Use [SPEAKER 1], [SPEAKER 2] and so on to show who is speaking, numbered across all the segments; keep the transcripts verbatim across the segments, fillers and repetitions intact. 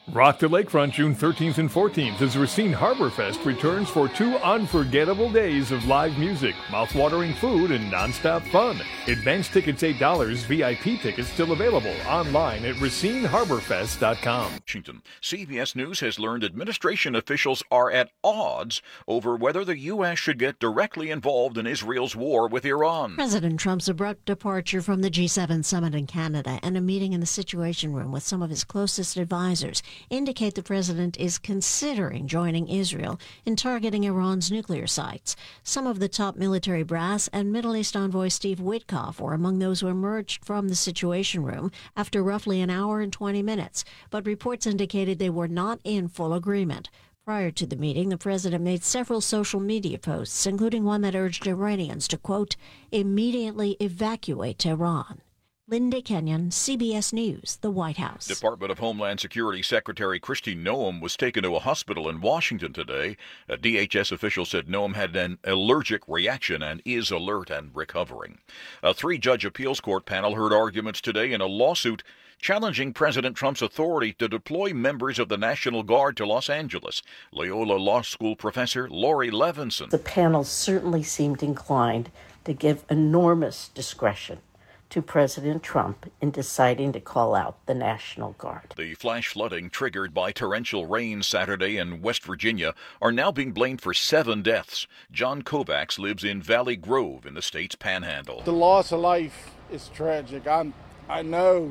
[SPEAKER 1] Rock the Lakefront June thirteenth and fourteenth as Racine Harbor Fest returns for two unforgettable days of live music, mouth-watering food, and non-stop fun. Advance tickets eight dollars, V I P tickets still available online at racine harbor fest dot com.
[SPEAKER 2] Washington. C B S News has learned administration officials are at odds over whether the U S should get directly involved in Israel's war with Iran.
[SPEAKER 3] President Trump's abrupt departure from the G seven summit in Canada and a meeting in the Situation Room with some of his closest advisors indicate the president is considering joining Israel in targeting Iran's nuclear sites. Some of the top military brass and Middle East envoy Steve Witkoff were among those who emerged from the Situation Room after roughly an hour and twenty minutes, but reports indicated they were not in full agreement. Prior to the meeting, the president made several social media posts, including one that urged Iranians to, quote, immediately evacuate Tehran. Linda Kenyon, C B S News, the White House.
[SPEAKER 2] Department of Homeland Security Secretary Kristi Noem was taken to a hospital in Washington today. A D H S official said Noem had an allergic reaction and is alert and recovering. A three-judge appeals court panel heard arguments today in a lawsuit challenging President Trump's authority to deploy members of the National Guard to Los Angeles. Loyola Law School professor Lori Levinson.
[SPEAKER 4] The panel certainly seemed inclined to give enormous discretion to President Trump in deciding to call out the National Guard.
[SPEAKER 2] The flash flooding triggered by torrential rain Saturday in West Virginia are now being blamed for seven deaths. John Kovacs lives in Valley Grove in the state's panhandle.
[SPEAKER 5] The loss of life is tragic. I'm, I know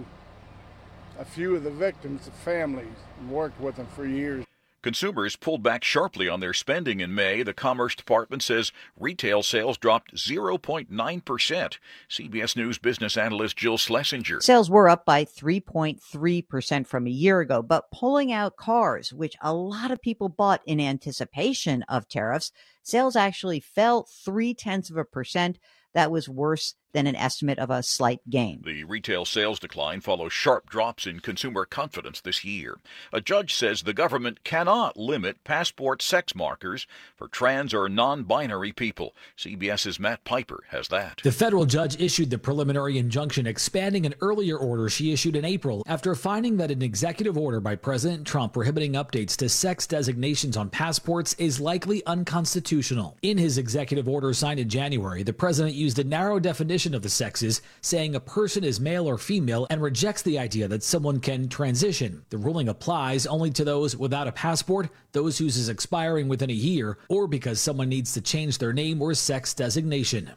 [SPEAKER 5] a few of the victims, the families, worked with them for years.
[SPEAKER 2] Consumers pulled back sharply on their spending in May. The Commerce Department says retail sales dropped zero point nine percent. C B S News business analyst Jill Schlesinger.
[SPEAKER 6] Sales were up by three point three percent from a year ago, but pulling out cars, which a lot of people bought in anticipation of tariffs, sales actually fell three-tenths of a percent. That was worse than an estimate of a slight gain.
[SPEAKER 2] The retail sales decline follows sharp drops in consumer confidence this year. A judge says the government cannot limit passport sex markers for trans or non-binary people. CBS's Matt Piper has that.
[SPEAKER 7] The federal judge issued the preliminary injunction expanding an earlier order she issued in April after finding that an executive order by President Trump prohibiting updates to sex designations on passports is likely unconstitutional. In his executive order signed in January, the president used a narrow definition of the sexes, saying a person is male or female, and rejects the idea that someone can transition. The ruling applies only to those without a passport, those whose is expiring within a year, or because someone needs to change their name or sex designation.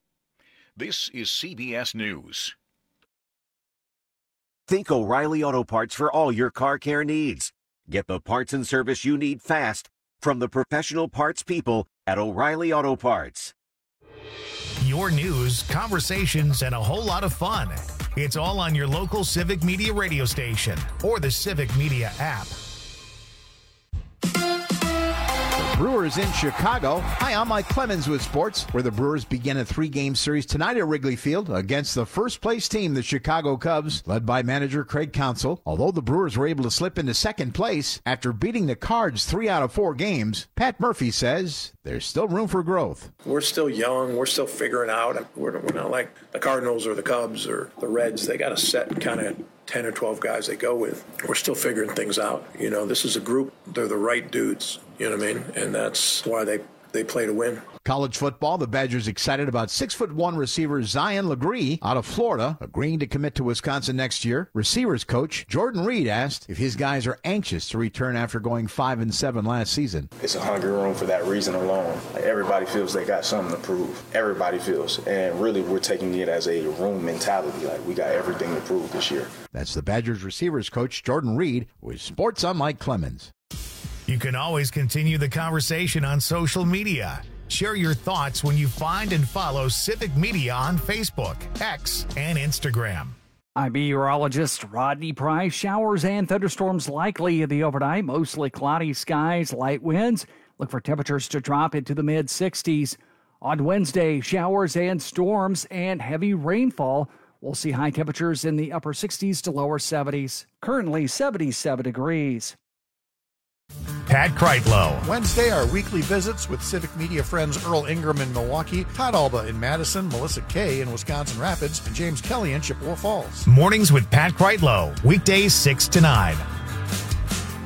[SPEAKER 2] This is C B S News.
[SPEAKER 8] Think O'Reilly Auto Parts for all your car care needs. Get the parts and service you need fast from the professional parts people at O'Reilly Auto Parts.
[SPEAKER 9] Your news, conversations, and a whole lot of fun. It's all on your local Civic Media radio station or the Civic Media app.
[SPEAKER 10] Brewers in Chicago. Hi, I'm Mike Clemens with sports, where the Brewers begin a three-game series tonight at Wrigley Field against the first-place team, the Chicago Cubs, led by manager Craig Counsell. Although the Brewers were able to slip into second place after beating the Cards three out of four games, Pat Murphy says there's still room for growth.
[SPEAKER 11] We're still young. We're still figuring out. We're, we're not like the Cardinals or the Cubs or the Reds. They got a set kind of ten or twelve guys they go with. We're still figuring things out. You know, this is a group. They're the right dudes. You know what I mean? And that's why they, they play to win.
[SPEAKER 10] College football, the Badgers excited about six foot one receiver Zion Legree out of Florida, agreeing to commit to Wisconsin next year. Receivers coach Jordan Reed asked if his guys are anxious to return after going five and seven last season.
[SPEAKER 12] It's a hungry room for that reason alone. Like, everybody feels they got something to prove. Everybody feels. And really, we're taking it as a room mentality. Like, we got everything to prove this year.
[SPEAKER 10] That's the Badgers receivers coach Jordan Reed with Sports on Mike Clemens.
[SPEAKER 9] You can always continue the conversation on social media. Share your thoughts when you find and follow Civic Media on Facebook, X, and Instagram.
[SPEAKER 13] I'm meteorologist Rodney Price. Showers and thunderstorms likely in the overnight. Mostly cloudy skies, light winds. Look for temperatures to drop into the mid sixties. On Wednesday, showers and storms and heavy rainfall. We'll see high temperatures in the upper sixties to lower seventies. Currently seventy-seven degrees.
[SPEAKER 9] Pat Kreitlow.
[SPEAKER 14] Wednesday, our weekly visits with Civic Media friends Earl Ingram in Milwaukee, Todd Alba in Madison, Melissa Kay in Wisconsin Rapids, and James Kelly in Chippewa Falls.
[SPEAKER 9] Mornings with Pat Kreitlow, weekdays six to nine.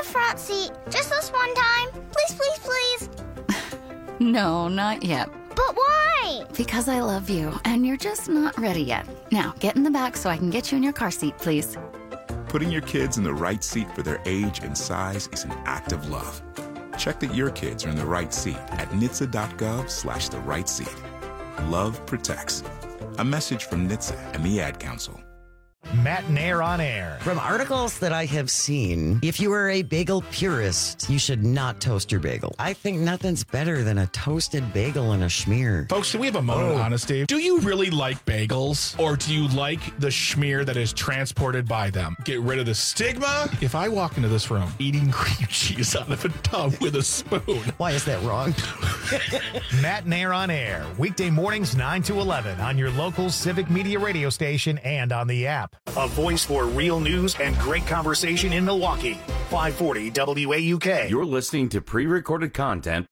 [SPEAKER 15] front seat. Just this one time. Please, please, please.
[SPEAKER 16] No, not yet.
[SPEAKER 15] But why?
[SPEAKER 16] Because I love you, and you're just not ready yet. Now, get in the back so I can get you in your car seat, please.
[SPEAKER 17] Putting your kids in the right seat for their age and size is an act of love. Check that your kids are in the right seat at N H T S A dot gov slash the right seat. Love protects. A message from N H T S A and the Ad Council.
[SPEAKER 9] Matt and Air on Air.
[SPEAKER 18] From articles that I have seen, if you are a bagel purist, you should not toast your bagel. I think nothing's better than a toasted bagel and a schmear.
[SPEAKER 19] Folks, can we have a moment
[SPEAKER 18] Oh.
[SPEAKER 19] of honesty? Do you really like bagels, or do you like the schmear that is transported by them? Get rid of the stigma. If I walk into this room eating cream cheese out of a tub with a spoon.
[SPEAKER 18] Why is that wrong?
[SPEAKER 9] Matt and Air on Air. Weekday mornings nine to eleven on your local Civic Media radio station and on the app. A voice for real news and great conversation in Milwaukee. five forty W A U K.
[SPEAKER 20] You're listening to pre-recorded content.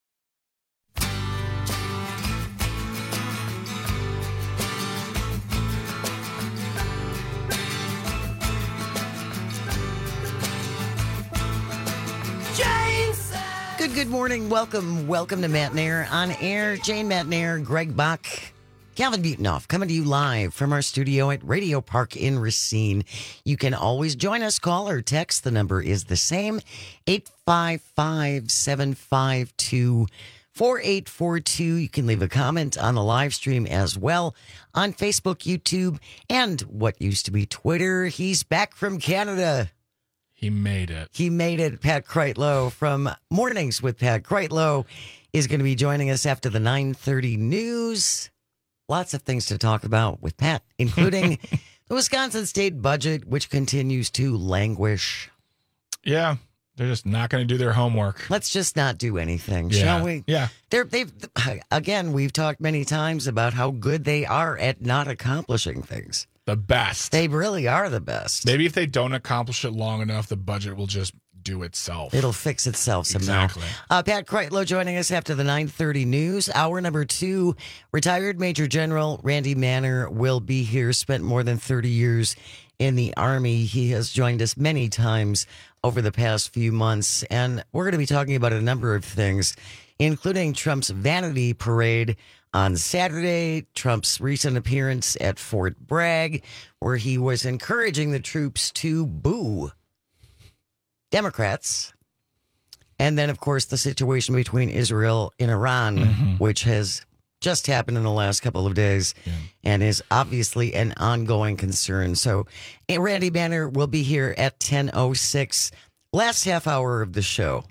[SPEAKER 18] Good, good morning. Welcome, welcome to Matt and Air on Air. Jane Matt and Air, Greg Bach, Calvin Butonoff, coming to you live from our studio at Radio Park in Racine. You can always join us, call or text. The number is the same, eight five five, seven five two, four eight four two. You can leave a comment on the live stream as well on Facebook, YouTube, and what used to be Twitter. He's back from Canada.
[SPEAKER 19] He made it.
[SPEAKER 18] He made it. Pat Kreitlow from Mornings with Pat Kreitlow is going to be joining us after the nine thirty news. Lots of things to talk about with Pat, including the Wisconsin state budget, which continues to languish.
[SPEAKER 19] Yeah, they're just not going to do their homework.
[SPEAKER 18] Let's just not do anything,
[SPEAKER 19] Yeah.
[SPEAKER 18] shall we?
[SPEAKER 19] Yeah.
[SPEAKER 18] They're, they've again, we've talked many times about how good they are at not accomplishing things.
[SPEAKER 19] The best.
[SPEAKER 18] They really are the best.
[SPEAKER 19] Maybe if they don't accomplish it long enough, the budget will just do itself.
[SPEAKER 18] It'll fix itself somehow.
[SPEAKER 19] Exactly.
[SPEAKER 18] Uh, Pat Kreitlow joining us after the nine thirty news. Hour number two, retired Major General Randy Manner will be here, spent more than thirty years in the Army. He has joined us many times over the past few months, and we're going to be talking about a number of things, including Trump's vanity parade on Saturday, Trump's recent appearance at Fort Bragg, where he was encouraging the troops to boo Democrats. And then, of course, the situation between Israel and Iran,
[SPEAKER 19] Mm-hmm.
[SPEAKER 18] which has just happened in the last couple of days and is obviously an ongoing concern. So eh, Randy Banner will be here at ten oh six. Last half hour of the show.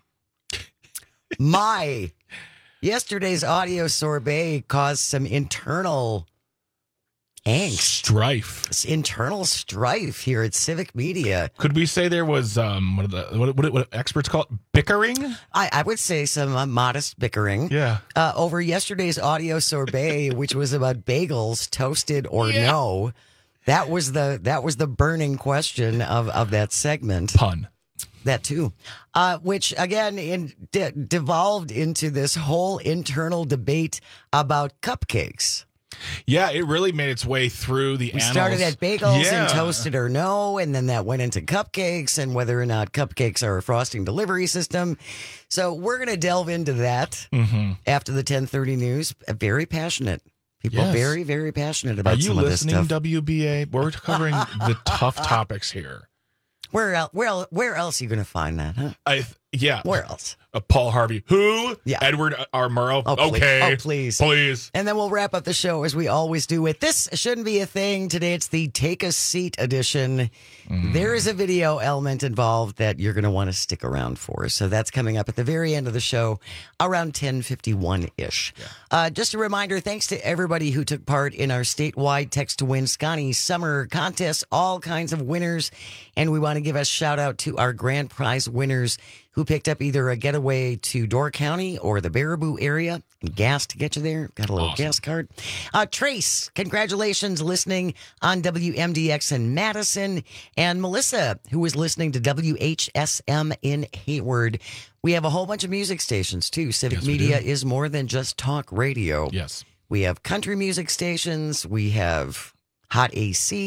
[SPEAKER 18] My yesterday's audio sorbet caused some internal angst.
[SPEAKER 19] Strife.
[SPEAKER 18] Internal strife here at Civic Media.
[SPEAKER 19] Could we say there was, um, what, are the, what, what, what experts call it? Bickering?
[SPEAKER 18] I, I would say some uh, modest bickering.
[SPEAKER 19] Yeah.
[SPEAKER 18] Uh, over yesterday's audio sorbet, which was about bagels, toasted or
[SPEAKER 19] Yeah.
[SPEAKER 18] no. That was the that was the burning question of, of that segment.
[SPEAKER 19] Pun.
[SPEAKER 18] That too, uh, which again in, de- devolved into this whole internal debate about cupcakes.
[SPEAKER 19] Yeah, it really made its way through the
[SPEAKER 18] We
[SPEAKER 19] annals.
[SPEAKER 18] started at bagels
[SPEAKER 19] Yeah.
[SPEAKER 18] and toasted or no, and then that went into cupcakes and whether or not cupcakes are a frosting delivery system. So we're going to delve into that
[SPEAKER 19] Mhm.
[SPEAKER 18] after the ten thirty news. Very passionate. People
[SPEAKER 19] Yes.
[SPEAKER 18] very, very passionate about
[SPEAKER 19] Are you
[SPEAKER 18] some of this
[SPEAKER 19] listening,
[SPEAKER 18] stuff.
[SPEAKER 19] W B A? We're covering the tough topics here.
[SPEAKER 18] Where else, where, el- where else are you going to find that, huh?
[SPEAKER 19] I th- yeah.
[SPEAKER 18] Where else?
[SPEAKER 19] Uh, Paul Harvey. Who?
[SPEAKER 18] Yeah.
[SPEAKER 19] Edward R. Murrow.
[SPEAKER 18] Oh, please.
[SPEAKER 19] Okay.
[SPEAKER 18] Oh, please.
[SPEAKER 19] Please.
[SPEAKER 18] And then we'll wrap up the show as we always do with This Shouldn't Be a Thing. Today it's the Take a Seat edition.
[SPEAKER 19] Mm.
[SPEAKER 18] There is a video element involved that you're going to want to stick around for. So that's coming up at the very end of the show around ten fifty-one-ish. Uh, just a reminder, thanks to everybody who took part in our statewide Text to Win Scotty Summer Contest, all kinds of winners. And we want to give a shout out to our grand prize winners who picked up either a getaway to Door County or the Baraboo area. And gas to get you there. Got a little
[SPEAKER 19] Awesome.
[SPEAKER 18] gas card. Uh, Trace, congratulations listening on W M D X in Madison. And Melissa, who was listening to W H S M in Hayward. We have a whole bunch of music stations, too. Civic
[SPEAKER 19] Yes, we
[SPEAKER 18] Media
[SPEAKER 19] do.
[SPEAKER 18] is more than just talk radio.
[SPEAKER 19] Yes.
[SPEAKER 18] We have country music stations. We have Hot A C.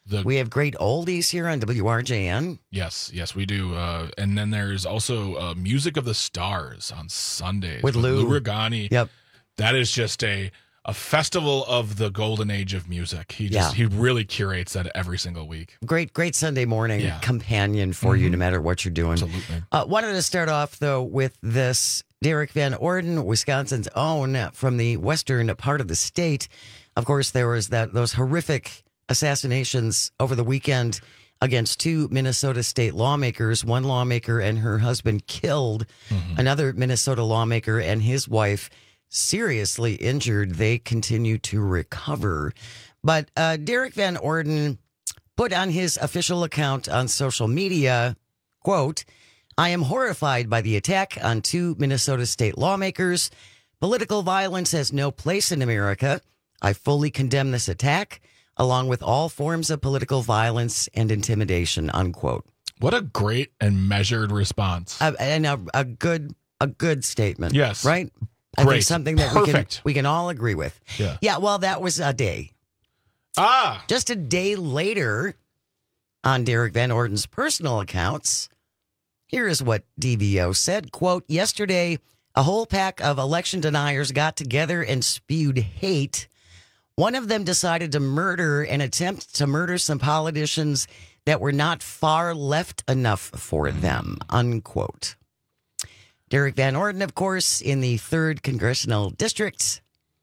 [SPEAKER 19] The,
[SPEAKER 18] we have great oldies here on W R J N.
[SPEAKER 19] Yes, yes, we do. Uh, and then there's also uh, Music of the Stars on Sundays
[SPEAKER 18] with, with Lou.
[SPEAKER 19] Lou Regani.
[SPEAKER 18] Yep.
[SPEAKER 19] That is just a a festival of the golden age of music. He just
[SPEAKER 18] yeah.
[SPEAKER 19] he really curates that every single week.
[SPEAKER 18] Great, great Sunday morning
[SPEAKER 19] yeah.
[SPEAKER 18] companion for mm-hmm. you, no matter what you're doing.
[SPEAKER 19] Absolutely.
[SPEAKER 18] Uh, wanted to start off, though, with this. Derek Van Orden, Wisconsin's own, from the western part of the state. Of course, there was that those horrific assassinations over the weekend against two Minnesota state lawmakers. One lawmaker and her husband killed, mm-hmm. another Minnesota lawmaker and his wife seriously injured. They continue to recover. But uh, Derek Van Orden put on his official account on social media, quote, "I am horrified by the attack on two Minnesota state lawmakers. Political violence has no place in America. I fully condemn this attack, along with all forms of political violence and intimidation," unquote.
[SPEAKER 19] What a great and measured response.
[SPEAKER 18] Uh, and a, a good a good statement.
[SPEAKER 19] Yes.
[SPEAKER 18] Right?
[SPEAKER 19] Great.
[SPEAKER 18] I think something that we can,
[SPEAKER 19] Perfect.
[SPEAKER 18] we can all agree with.
[SPEAKER 19] Yeah.
[SPEAKER 18] Yeah, well, that was a day.
[SPEAKER 19] Ah!
[SPEAKER 18] Just a day later, on Derek Van Orden's personal accounts, here is what D V O said, quote, "Yesterday, a whole pack of election deniers got together and spewed hate. One of them decided to murder and attempt to murder some politicians that were not far left enough for them," unquote. Derek Van Orden, of course, in the third Congressional District.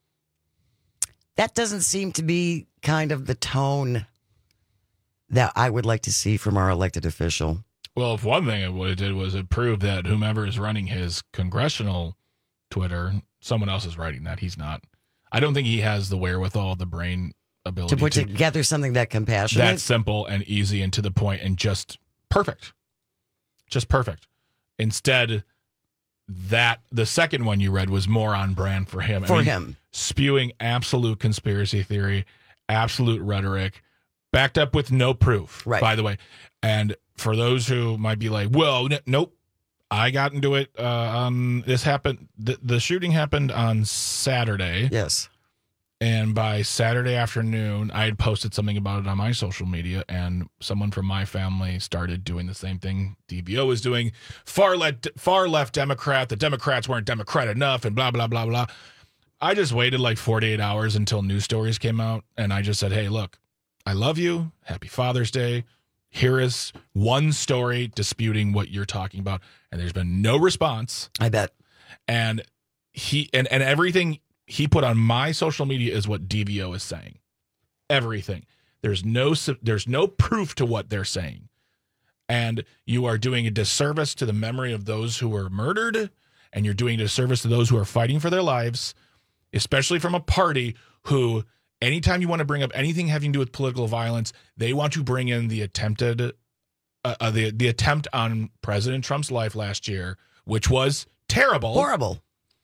[SPEAKER 18] That doesn't seem to be kind of the tone that I would like to see from our elected official.
[SPEAKER 19] Well, if one thing it what it did was it proved that whomever is running his congressional Twitter, someone else is writing that. He's not. I don't think he has the wherewithal, the brain ability
[SPEAKER 18] to put
[SPEAKER 19] to,
[SPEAKER 18] together something that compassionate,
[SPEAKER 19] that simple and easy and to the point and just perfect. Just perfect. Instead, that the second one you read was more on brand for him.
[SPEAKER 18] For
[SPEAKER 19] I mean,
[SPEAKER 18] him.
[SPEAKER 19] Spewing absolute conspiracy theory, absolute rhetoric, backed up with no proof,
[SPEAKER 18] right.
[SPEAKER 19] by the way. And for those who might be like, well, n- nope, I got into it. Uh, um, this happened. The, the shooting happened on Saturday.
[SPEAKER 18] Yes.
[SPEAKER 19] And by Saturday afternoon, I had posted something about it on my social media, and someone from my family started doing the same thing D V O was doing. Far left, far left Democrat. The Democrats weren't Democrat enough, and blah, blah, blah, blah. I just waited like forty-eight hours until news stories came out, and I just said, hey, look, I love you. Happy Father's Day. Here is one story disputing what you're talking about, and there's been no response.
[SPEAKER 18] I bet.
[SPEAKER 19] And he and, and everything he put on my social media is what D V O is saying. Everything. There's no there's no proof to what they're saying. And you are doing a disservice to the memory of those who were murdered, and you're doing a disservice to those who are fighting for their lives, especially from a party who, anytime you want to bring up anything having to do with political violence, they want to bring in the attempted uh, uh, the the attempt on President Trump's life last year, which was terrible.
[SPEAKER 18] Horrible.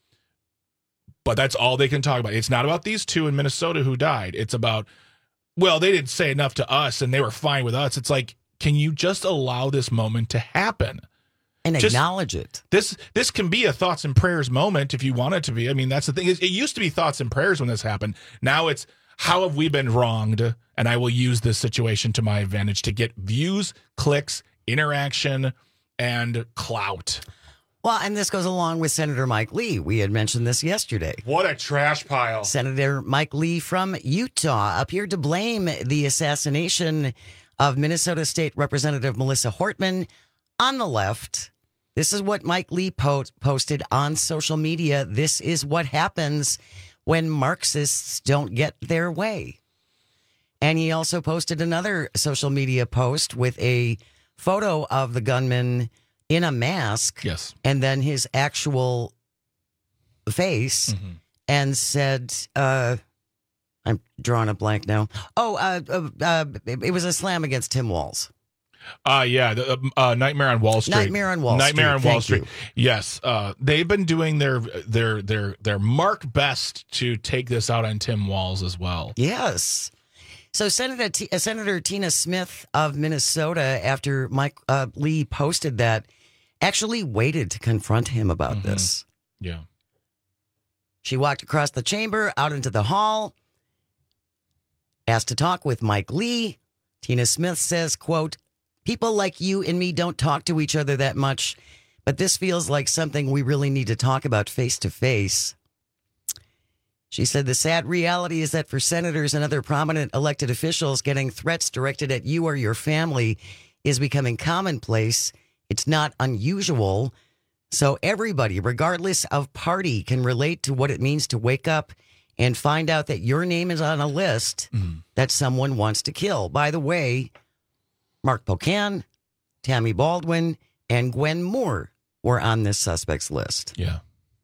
[SPEAKER 19] But that's all they can talk about. It's not about these two in Minnesota who died. It's about, well, they didn't say enough to us and they were fine with us. It's like, can you just allow this moment to happen?
[SPEAKER 18] And
[SPEAKER 19] just,
[SPEAKER 18] acknowledge it.
[SPEAKER 19] This this can be a thoughts and prayers moment if you want it to be. I mean, that's the thing. It used to be thoughts and prayers when this happened. Now it's, how have we been wronged? And I will use this situation to my advantage to get views, clicks, interaction, and clout.
[SPEAKER 18] Well, and this goes along with Senator Mike Lee. We had mentioned this yesterday.
[SPEAKER 19] What a trash pile.
[SPEAKER 18] Senator Mike Lee from Utah appeared to blame the assassination of Minnesota State Representative Melissa Hortman on the left. This is what Mike Lee po- posted on social media. This is what happens when Marxists don't get their way. And he also posted another social media post with a photo of the gunman in a mask,
[SPEAKER 19] yes,
[SPEAKER 18] and then his actual face, mm-hmm. and said, uh, I'm drawing a blank now. Oh, uh, uh, uh, it was a slam against Tim Walz.
[SPEAKER 19] Uh, yeah, the, uh, Nightmare on Wall Street.
[SPEAKER 18] Nightmare on Wall
[SPEAKER 19] Nightmare
[SPEAKER 18] Street.
[SPEAKER 19] on Wall
[SPEAKER 18] Street.
[SPEAKER 19] Street. Yes, uh, they've been doing their their their their mark best to take this out on Tim Walz as well.
[SPEAKER 18] Yes. So Senator T- uh, Senator Tina Smith of Minnesota, after Mike uh, Lee posted that, actually waited to confront him about mm-hmm. this.
[SPEAKER 19] Yeah.
[SPEAKER 18] She walked across the chamber, out into the hall, asked to talk with Mike Lee. Tina Smith says, quote, people like you and me don't talk to each other that much, but this feels like something we really need to talk about face to face. She said the sad reality is that for senators and other prominent elected officials, getting threats directed at you or your family is becoming commonplace. It's not unusual. So everybody, regardless of party, can relate to what it means to wake up and find out that your name is on a list mm. that someone wants to kill. By the way, Mark Pocan, Tammy Baldwin, and Gwen Moore were on this suspects list.
[SPEAKER 19] Yeah.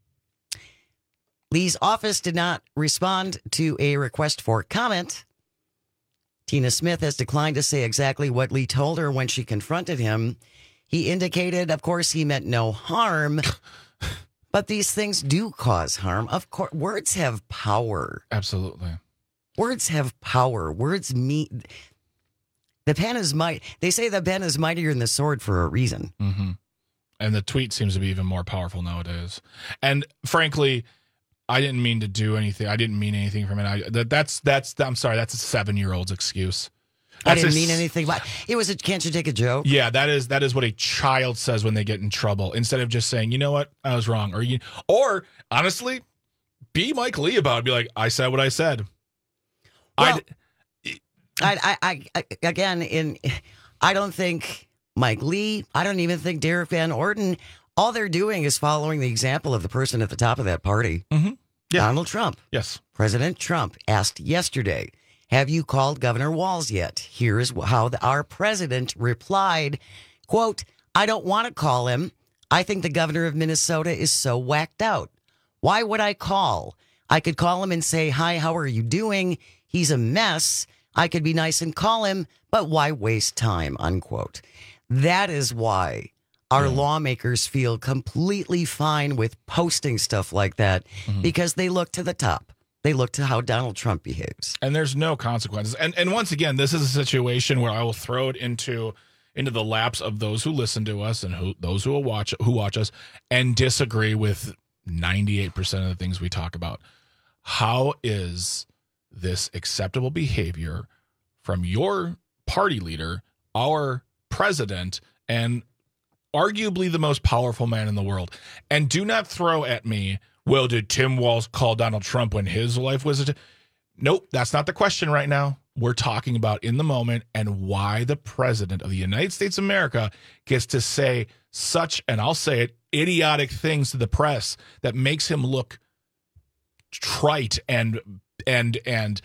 [SPEAKER 18] Lee's office did not respond to a request for comment. Tina Smith has declined to say exactly what Lee told her when she confronted him. He indicated, of course, he meant no harm, but these things do cause harm. Of course, words have power.
[SPEAKER 19] Absolutely.
[SPEAKER 18] Words have power. Words mean... The pen is might. They say the pen is mightier than the sword for a reason.
[SPEAKER 19] Mm-hmm. And the tweet seems to be even more powerful nowadays. And frankly, I didn't mean to do anything. I didn't mean anything from it. I, that, that's, that's, I'm sorry, that's a seven-year-old's excuse. That's
[SPEAKER 18] I didn't
[SPEAKER 19] a,
[SPEAKER 18] mean anything. But it was a, can't you take a joke?
[SPEAKER 19] Yeah, that is that is what a child says when they get in trouble. Instead of just saying, you know what, I was wrong. Or, you, or honestly, be Mike Lee about it. Be like, I said what I said.
[SPEAKER 18] Well, I, I, I, again, in, I don't think Mike Lee, I don't even think Derek Van Orden, all they're doing is following the example of the person at the top of that party,
[SPEAKER 19] mm-hmm. yeah.
[SPEAKER 18] Donald Trump.
[SPEAKER 19] Yes.
[SPEAKER 18] President Trump asked yesterday, have you called Governor Walz yet? Here's how the, our president replied, quote, I don't want to call him. I think the governor of Minnesota is so whacked out. Why would I call? I could call him and say, hi, how are you doing? He's a mess. I could be nice and call him, but why waste time, unquote. That is why our yeah. lawmakers feel completely fine with posting stuff like that mm-hmm. because they look to the top. They look to how Donald Trump behaves.
[SPEAKER 19] And there's no consequences. And and once again, this is a situation where I will throw it into into the laps of those who listen to us and who those who will watch who watch us and disagree with ninety-eight percent of the things we talk about. How is this acceptable behavior from your party leader, our president, and arguably the most powerful man in the world? And do not throw at me, well, did Tim Walz call Donald Trump when his life was... A nope, that's not the question right now. We're talking about in the moment and why the president of the United States of America gets to say such, and I'll say it, idiotic things to the press that makes him look trite and and and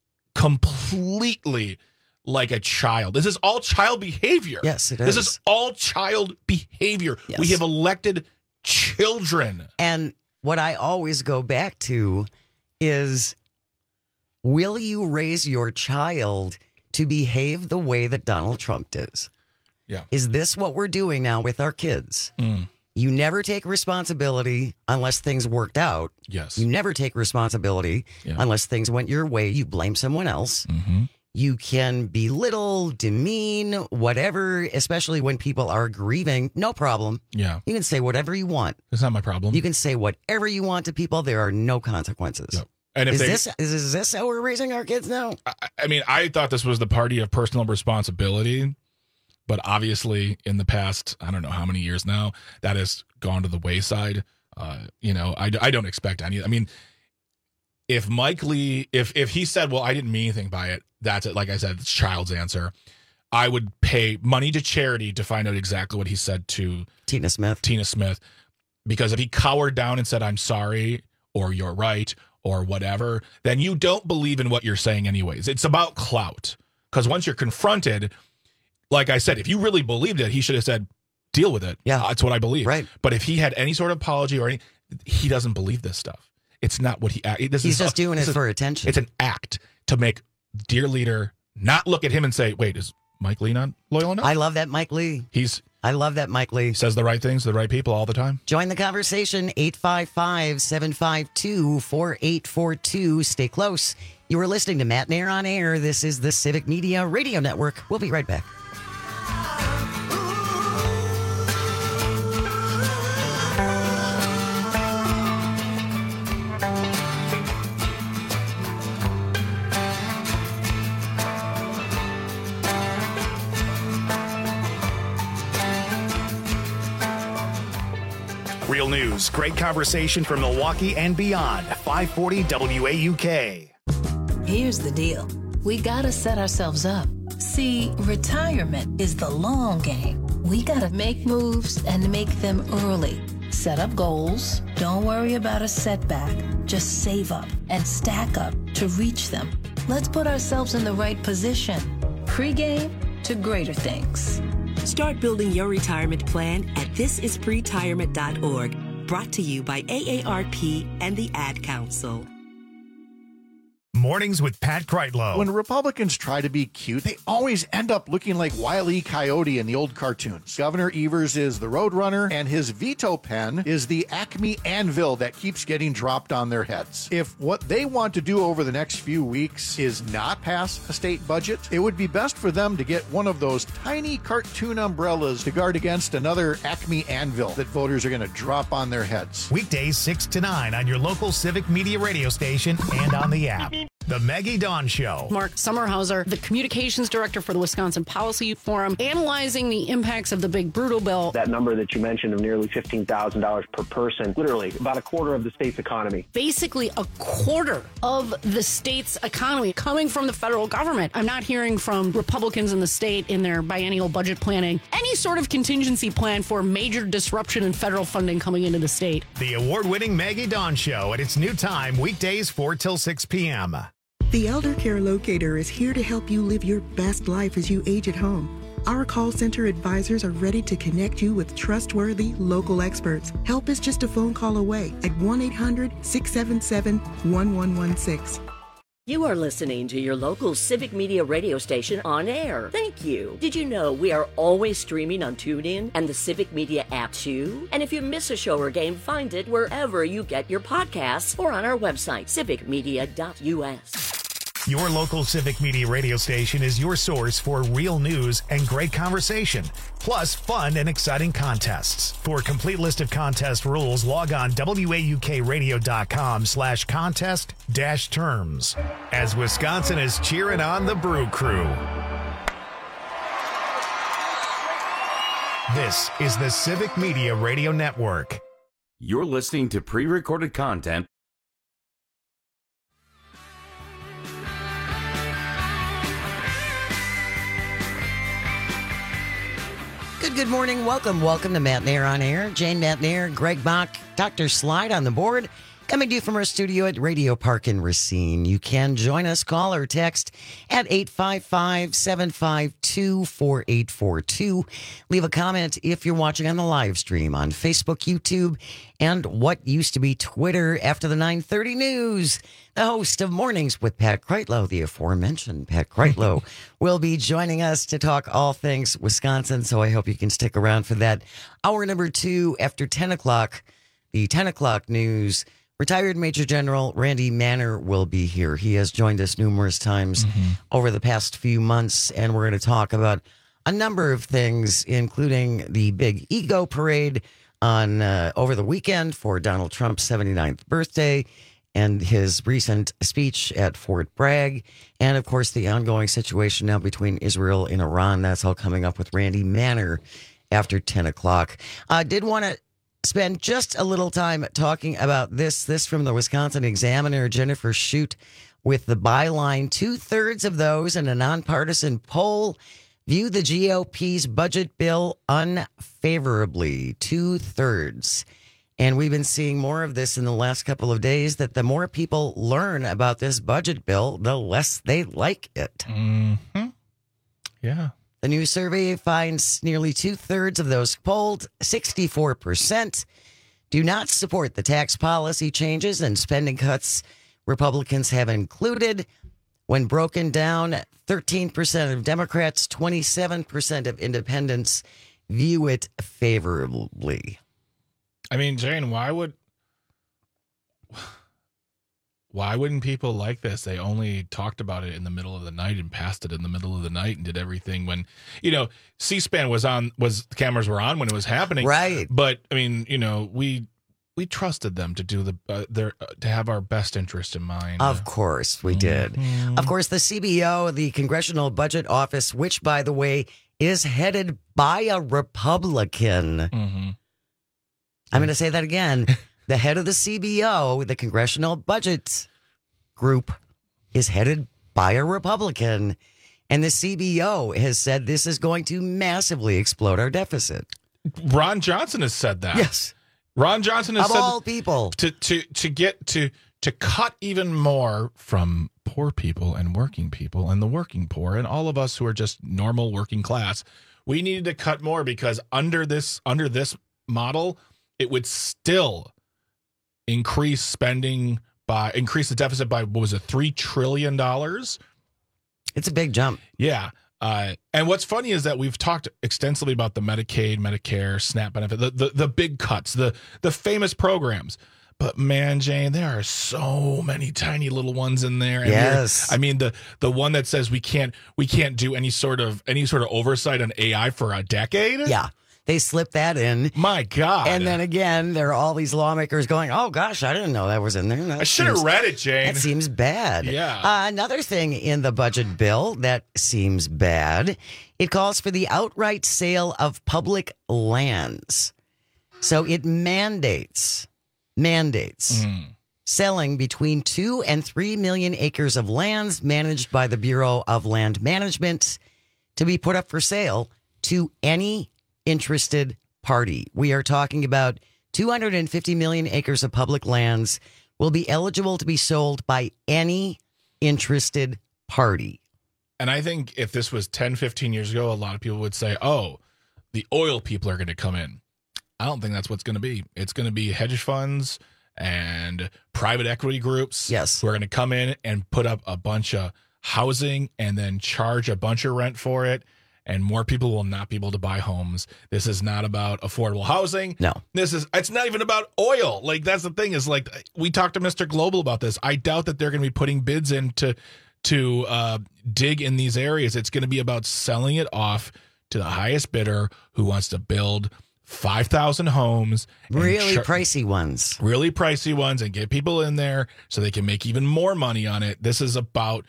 [SPEAKER 19] completely like a child. This is all child behavior.
[SPEAKER 18] Yes, it is.
[SPEAKER 19] This is all child behavior. Yes. We have elected children.
[SPEAKER 18] And what I always go back to is, will you raise your child to behave the way that Donald Trump does?
[SPEAKER 19] Yeah.
[SPEAKER 18] Is this what we're doing now with our kids?
[SPEAKER 19] Mm.
[SPEAKER 18] You never take responsibility unless things worked out.
[SPEAKER 19] Yes.
[SPEAKER 18] You never take responsibility
[SPEAKER 19] yeah.
[SPEAKER 18] unless things went your way. You blame someone else.
[SPEAKER 19] Mm-hmm.
[SPEAKER 18] You can belittle, demean, whatever, especially when people are grieving. No problem.
[SPEAKER 19] Yeah.
[SPEAKER 18] You can say whatever you want.
[SPEAKER 19] It's not my problem.
[SPEAKER 18] You can say whatever you want to people. There are no consequences.
[SPEAKER 19] Yep. And if
[SPEAKER 18] is
[SPEAKER 19] they,
[SPEAKER 18] this is, is this how we're raising our kids now?
[SPEAKER 19] I, I mean, I thought this was the party of personal responsibility. But obviously, in the past, I don't know how many years now, that has gone to the wayside. Uh, you know, I, I don't expect any. I mean, if Mike Lee, if if he said, well, I didn't mean anything by it, that's it. Like I said, it's child's answer. I would pay money to charity to find out exactly what he said to
[SPEAKER 18] Tina Smith.
[SPEAKER 19] Tina Smith. Because if he cowered down and said, I'm sorry, or you're right, or whatever, then you don't believe in what you're saying anyways. It's about clout. Because once you're confronted... Like I said, if you really believed it, he should have said, deal with it.
[SPEAKER 18] Yeah.
[SPEAKER 19] That's what I believe.
[SPEAKER 18] Right.
[SPEAKER 19] But if he had any sort of apology or any, he doesn't believe this stuff. It's not what he, this
[SPEAKER 18] he's
[SPEAKER 19] is,
[SPEAKER 18] just doing it
[SPEAKER 19] a,
[SPEAKER 18] for attention.
[SPEAKER 19] It's an act to make dear leader not look at him and say, wait, is Mike Lee not loyal enough?
[SPEAKER 18] I love that Mike Lee.
[SPEAKER 19] He's,
[SPEAKER 18] I love that Mike Lee.
[SPEAKER 19] Says the right things to the right people all the time.
[SPEAKER 18] Join the conversation, eight five five, seven five two, four eight four two. Stay close. You are listening to Matt Nair on Air. This is the Civic Media Radio Network. We'll be right back.
[SPEAKER 9] Real news, great conversation from Milwaukee and beyond. five forty W A U K.
[SPEAKER 21] Here's the deal. We gotta set ourselves up. See, retirement is the long game. We gotta make moves and make them early. Set up goals. Don't worry about a setback. Just save up and stack up to reach them. Let's put ourselves in the right position. Pre-game to greater things.
[SPEAKER 22] Start building your retirement plan at this is pretirement dot org. Brought to you by A A R P and the Ad Council.
[SPEAKER 9] Mornings with Pat Kreitlow.
[SPEAKER 14] When Republicans try to be cute, they always end up looking like Wile E. Coyote in the old cartoons. Governor Evers is the Roadrunner, and his veto pen is the Acme anvil that keeps getting dropped on their heads. If what they want to do over the next few weeks is not pass a state budget, it would be best for them to get one of those tiny cartoon umbrellas to guard against another Acme anvil that voters are going to drop on their heads.
[SPEAKER 9] Weekdays six to nine on your local Civic Media radio station and on the app. The Maggie Dawn Show.
[SPEAKER 23] Mark Sommerhauser, the communications director for the Wisconsin Policy Forum, analyzing the impacts of the big brutal bill.
[SPEAKER 24] That number that you mentioned of nearly fifteen thousand dollars per person, literally about a quarter of the state's economy.
[SPEAKER 23] Basically a quarter of the state's economy coming from the federal government. I'm not hearing from Republicans in the state in their biennial budget planning any sort of contingency plan for major disruption in federal funding coming into the state.
[SPEAKER 9] The award-winning Maggie Dawn Show at its new time, weekdays four till six p.m.
[SPEAKER 25] The Elder Care Locator is here to help you live your best life as you age at home. Our call center advisors are ready to connect you with trustworthy local experts. Help is just a phone call away at one eight hundred six seven seven one one one six.
[SPEAKER 26] You are listening to your local Civic Media radio station on air. Thank you. Did you know we are always streaming on TuneIn and the Civic Media app too? And if you miss a show or game, find it wherever you get your podcasts or on our website, civic media dot U S.
[SPEAKER 9] Your local Civic Media radio station is your source for real news and great conversation, plus fun and exciting contests. For a complete list of contest rules, log on W A U K radio dot com slash contest dash terms. As Wisconsin is cheering on the Brew Crew. This is the Civic Media Radio Network.
[SPEAKER 20] You're listening to pre-recorded content.
[SPEAKER 18] Good, good morning. Welcome, welcome to Matt Nair on Air. Jane Matt Nair, Greg Bach, Doctor Slide on the board. Coming to you from our studio at Radio Park in Racine. You can join us, call or text at eight five five, seven five two, four eight four two. Leave a comment if you're watching on the live stream on Facebook, YouTube, and what used to be Twitter after the nine thirty news. The host of Mornings with Pat Kreitlow, the aforementioned Pat Kreitlow, will be joining us to talk all things Wisconsin, so I hope you can stick around for that. Hour number two after ten o'clock, the ten o'clock news. Retired Major General Randy Manner will be here. He has joined us numerous times mm-hmm. over the past few months, and we're going to talk about a number of things, including the big ego parade on uh, over the weekend for Donald Trump's seventy-ninth birthday and his recent speech at Fort Bragg, and, of course, the ongoing situation now between Israel and Iran. That's all coming up with Randy Manner after ten o'clock. I uh, did want to spend just a little time talking about this. This from the Wisconsin Examiner, Jennifer Shute, with the byline, two-thirds of those in a nonpartisan poll view the G O P's budget bill unfavorably. Two-thirds. And we've been seeing more of this in the last couple of days, that the more people learn about this budget bill, the less they like it.
[SPEAKER 19] Mm-hmm. Yeah.
[SPEAKER 18] The new survey finds nearly two-thirds of those polled, sixty-four percent, do not support the tax policy changes and spending cuts Republicans have included. When broken down, thirteen percent of Democrats, twenty-seven percent of independents view it favorably.
[SPEAKER 19] I mean, Jane, why would... Why wouldn't people like this? They only talked about it in the middle of the night and passed it in the middle of the night and did everything when, you know, C-SPAN was on, was the cameras were on when it was happening.
[SPEAKER 18] Right.
[SPEAKER 19] But I mean, you know, we we trusted them to do the uh, their uh, to have our best interest in mind.
[SPEAKER 18] Of course we did. Mm-hmm. Of course, the C B O, the Congressional Budget Office, which, by the way, is headed by a Republican.
[SPEAKER 19] Mm-hmm.
[SPEAKER 18] I'm going to say that again. The head of the C B O, the Congressional Budget Group, is headed by a Republican. And the C B O has said this is going to massively explode our deficit.
[SPEAKER 19] Ron Johnson has said that.
[SPEAKER 18] Yes.
[SPEAKER 19] Ron Johnson has
[SPEAKER 18] of
[SPEAKER 19] said
[SPEAKER 18] all people
[SPEAKER 19] to to to get to to cut even more from poor people and working people and the working poor and all of us who are just normal working class. We needed to cut more because under this under this model, it would still increase spending by increase the deficit by what was it, three trillion dollars?
[SPEAKER 18] It's a big jump.
[SPEAKER 19] Yeah. Uh, and what's funny is that we've talked extensively about the Medicaid, Medicare, SNAP benefit, the, the, the big cuts, the, the famous programs. But man, Jane, there are so many tiny little ones in there. And
[SPEAKER 18] yes.
[SPEAKER 19] I mean, the the one that says we can't we can't do any sort of any sort of oversight on A I for a decade.
[SPEAKER 18] Yeah. They slipped that in.
[SPEAKER 19] My God.
[SPEAKER 18] And then again, there are all these lawmakers going, oh, gosh, I didn't know that was in there. That
[SPEAKER 19] I should have
[SPEAKER 18] seems-
[SPEAKER 19] read it, Jane.
[SPEAKER 18] That seems bad.
[SPEAKER 19] Yeah.
[SPEAKER 18] Uh, another thing in the budget bill that seems bad, it calls for the outright sale of public lands. So it mandates, mandates
[SPEAKER 19] Mm.
[SPEAKER 18] selling between two and three million acres of lands managed by the Bureau of Land Management to be put up for sale to any interested party. We are talking about two hundred fifty million acres of public lands will be eligible to be sold by any interested party.
[SPEAKER 19] And I think if this was ten, fifteen years ago, a lot of people would say, oh, the oil people are going to come in. I don't think that's what's going to be. It's going to be hedge funds and private equity groups
[SPEAKER 18] yes.
[SPEAKER 19] who are going to come in and put up a bunch of housing and then charge a bunch of rent for it. And more people will not be able to buy homes. This is not about affordable housing.
[SPEAKER 18] No.
[SPEAKER 19] This is, it's not even about oil. Like, that's the thing is, like, we talked to Mister Global about this. I doubt that they're going to be putting bids in to, to uh, dig in these areas. It's going to be about selling it off to the highest bidder who wants to build five thousand homes.
[SPEAKER 18] Really
[SPEAKER 19] char-
[SPEAKER 18] pricey ones.
[SPEAKER 19] Really pricey ones and get people in there so they can make even more money on it. This is about...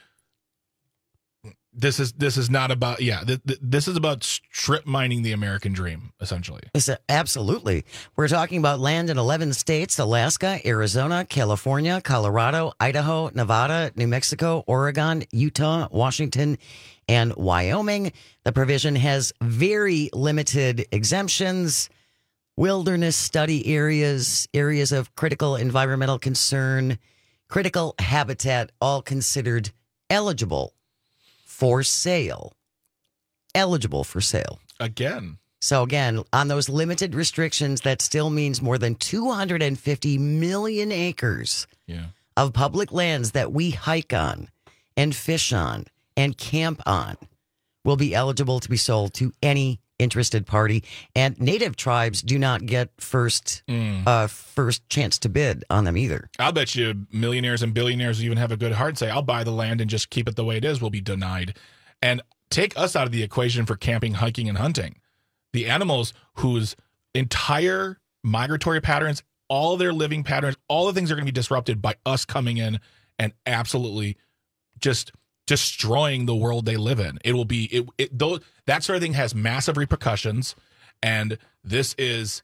[SPEAKER 19] This is this is not about yeah. Th- th- this is about strip mining the American dream, essentially.
[SPEAKER 18] It's a, absolutely. We're talking about land in eleven states: Alaska, Arizona, California, Colorado, Idaho, Nevada, New Mexico, Oregon, Utah, Washington, and Wyoming. The provision has very limited exemptions: wilderness study areas, areas of critical environmental concern, critical habitat, all considered eligible for sale. Eligible for sale.
[SPEAKER 19] Again.
[SPEAKER 18] So again, on those limited restrictions, that still means more than two hundred fifty million acres
[SPEAKER 19] yeah.
[SPEAKER 18] of public lands that we hike on and fish on and camp on will be eligible to be sold to any interested party. And native tribes do not get first
[SPEAKER 19] Mm.
[SPEAKER 18] uh, first chance to bid on them either.
[SPEAKER 19] I'll bet you millionaires and billionaires who even have a good heart say, I'll buy the land and just keep it the way it is, will be denied. And take us out of the equation for camping, hiking, and hunting. The animals whose entire migratory patterns, all their living patterns, all the things are going to be disrupted by us coming in and absolutely just destroying the world they live in. It will be, it, it those, that sort of thing has massive repercussions. And this is,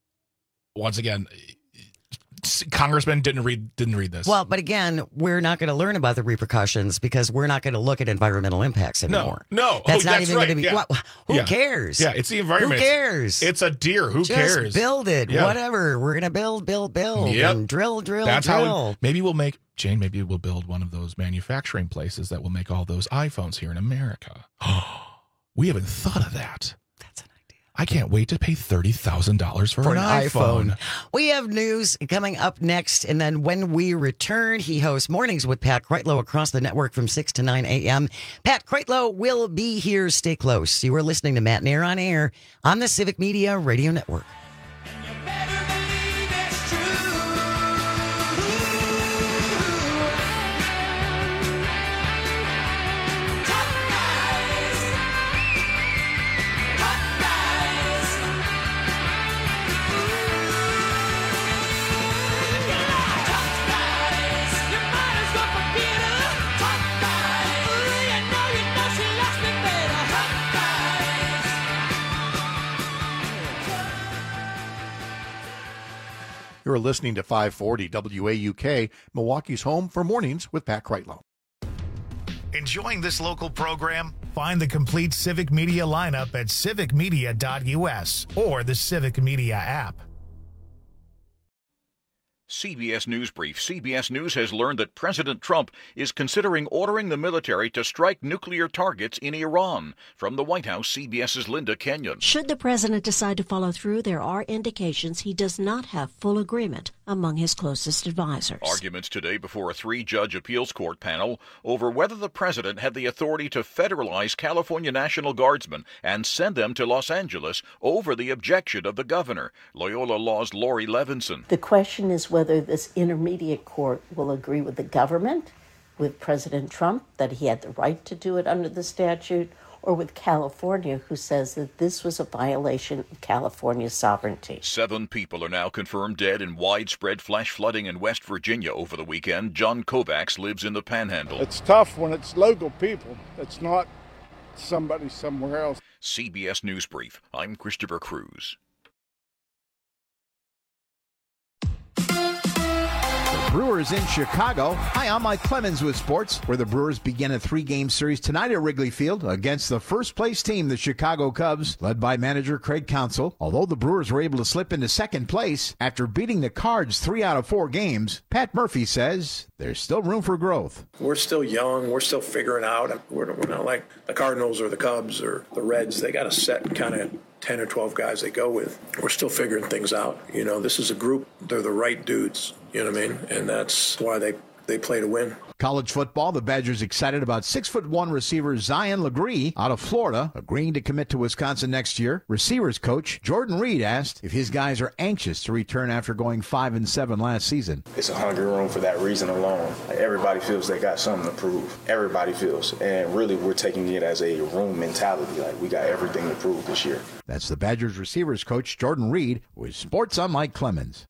[SPEAKER 19] once again, Congressman didn't read didn't read this.
[SPEAKER 18] Well, but again, we're not going to learn about the repercussions because we're not going to look at environmental impacts anymore.
[SPEAKER 19] No, no,
[SPEAKER 18] that's
[SPEAKER 19] oh,
[SPEAKER 18] not
[SPEAKER 19] that's
[SPEAKER 18] even
[SPEAKER 19] right.
[SPEAKER 18] going to be.
[SPEAKER 19] Yeah.
[SPEAKER 18] Well, who
[SPEAKER 19] Yeah.
[SPEAKER 18] cares?
[SPEAKER 19] Yeah, it's the environment.
[SPEAKER 18] Who cares?
[SPEAKER 19] It's a deer. Who
[SPEAKER 18] Just
[SPEAKER 19] cares?
[SPEAKER 18] build it.
[SPEAKER 19] Yeah.
[SPEAKER 18] Whatever. We're going to build, build, build,
[SPEAKER 19] Yep.
[SPEAKER 18] and drill, drill,
[SPEAKER 19] That's
[SPEAKER 18] drill.
[SPEAKER 19] how maybe we'll make Jane. Maybe we'll build one of those manufacturing places that will make all those iPhones here in America. We haven't thought of that.
[SPEAKER 18] That's an idea.
[SPEAKER 19] I can't wait to pay thirty thousand dollars for,
[SPEAKER 18] For
[SPEAKER 19] an,
[SPEAKER 18] an
[SPEAKER 19] iPhone.
[SPEAKER 18] iPhone. We have news coming up next, and then when we return, he hosts Mornings with Pat Kreitlow across the network from six to nine a.m. Pat Kreitlow will be here. Stay close. You are listening to Matt and Air on Air on the Civic Media Radio Network.
[SPEAKER 14] You're listening to five forty W A U K, Milwaukee's home for mornings with Pat Kreitlow.
[SPEAKER 9] Enjoying this local program? Find the complete Civic Media lineup at civic media dot U S or the Civic Media app.
[SPEAKER 2] C B S News Brief. C B S News has learned that President Trump is considering ordering the military to strike nuclear targets in Iran. From the White House, CBS's Linda Kenyon.
[SPEAKER 1] Should the president decide to follow through, there are indications he does not have full agreement among his closest advisors.
[SPEAKER 2] Arguments today before a three-judge appeals court panel over whether the president had the authority to federalize California National Guardsmen and send them to Los Angeles over the objection of the governor. Loyola Law's Lori Levinson.
[SPEAKER 3] The question is whether this intermediate court will agree with the government, with President Trump, that he had the right to do it under the statute, or with California, who says that this was a violation of California's sovereignty.
[SPEAKER 2] Seven people are now confirmed dead in widespread flash flooding in West Virginia over the weekend. John Kovacs lives in the Panhandle.
[SPEAKER 4] It's tough when it's local people. It's not somebody somewhere else.
[SPEAKER 2] C B S News Brief. I'm Christopher Cruz.
[SPEAKER 10] Brewers in Chicago. Hi, I'm Mike Clemens with sports, where the Brewers begin a three-game series tonight at Wrigley Field against the first-place team, the Chicago Cubs, led by manager Craig Counsell. Although the Brewers were able to slip into second place after beating the Cards three out of four games, Pat Murphy says there's still room for growth.
[SPEAKER 11] We're still young. We're still figuring out. We're, we're not like the Cardinals or the Cubs or the Reds. They got a set kind of ten or twelve guys they go with. We're still figuring things out. You know, this is a group. They're the right dudes. You know what I mean? And that's why they, they play to win.
[SPEAKER 10] College football, the Badgers excited about six foot one receiver Zion Legree out of Florida, agreeing to commit to Wisconsin next year. Receivers coach Jordan Reed asked if his guys are anxious to return after going five and seven last season.
[SPEAKER 12] It's a hungry room for that reason alone. Like, everybody feels they got something to prove. Everybody feels. And really, we're taking it as a room mentality. Like, we got everything to prove this year.
[SPEAKER 10] That's the Badgers receivers coach Jordan Reed with Sports on Mike Clemens.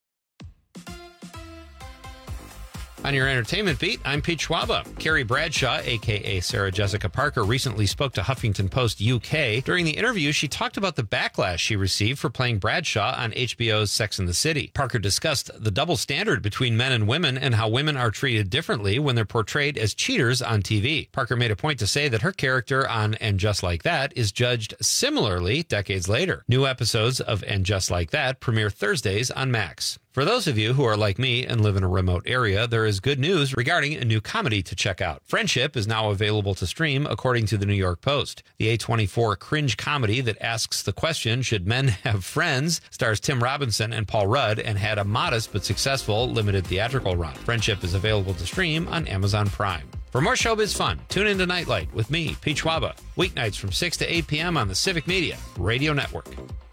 [SPEAKER 5] On your entertainment beat, I'm Pete Schwaba. Carrie Bradshaw, a k a. Sarah Jessica Parker, recently spoke to Huffington Post U K. During the interview, she talked about the backlash she received for playing Bradshaw on H B O's Sex and the City. Parker discussed the double standard between men and women and how women are treated differently when they're portrayed as cheaters on T V. Parker made a point to say that her character on And Just Like That is judged similarly decades later. New episodes of And Just Like That premiere Thursdays on Max. For those of you who are like me and live in a remote area, there is good news regarding a new comedy to check out. Friendship is now available to stream, according to the New York Post. The A twenty-four cringe comedy that asks the question, should men have friends, stars Tim Robinson and Paul Rudd and had a modest but successful limited theatrical run. Friendship is available to stream on Amazon Prime. For more showbiz fun, tune into Nightlight with me, Pete Schwaba, weeknights from six to eight p.m. on the Civic Media Radio Network.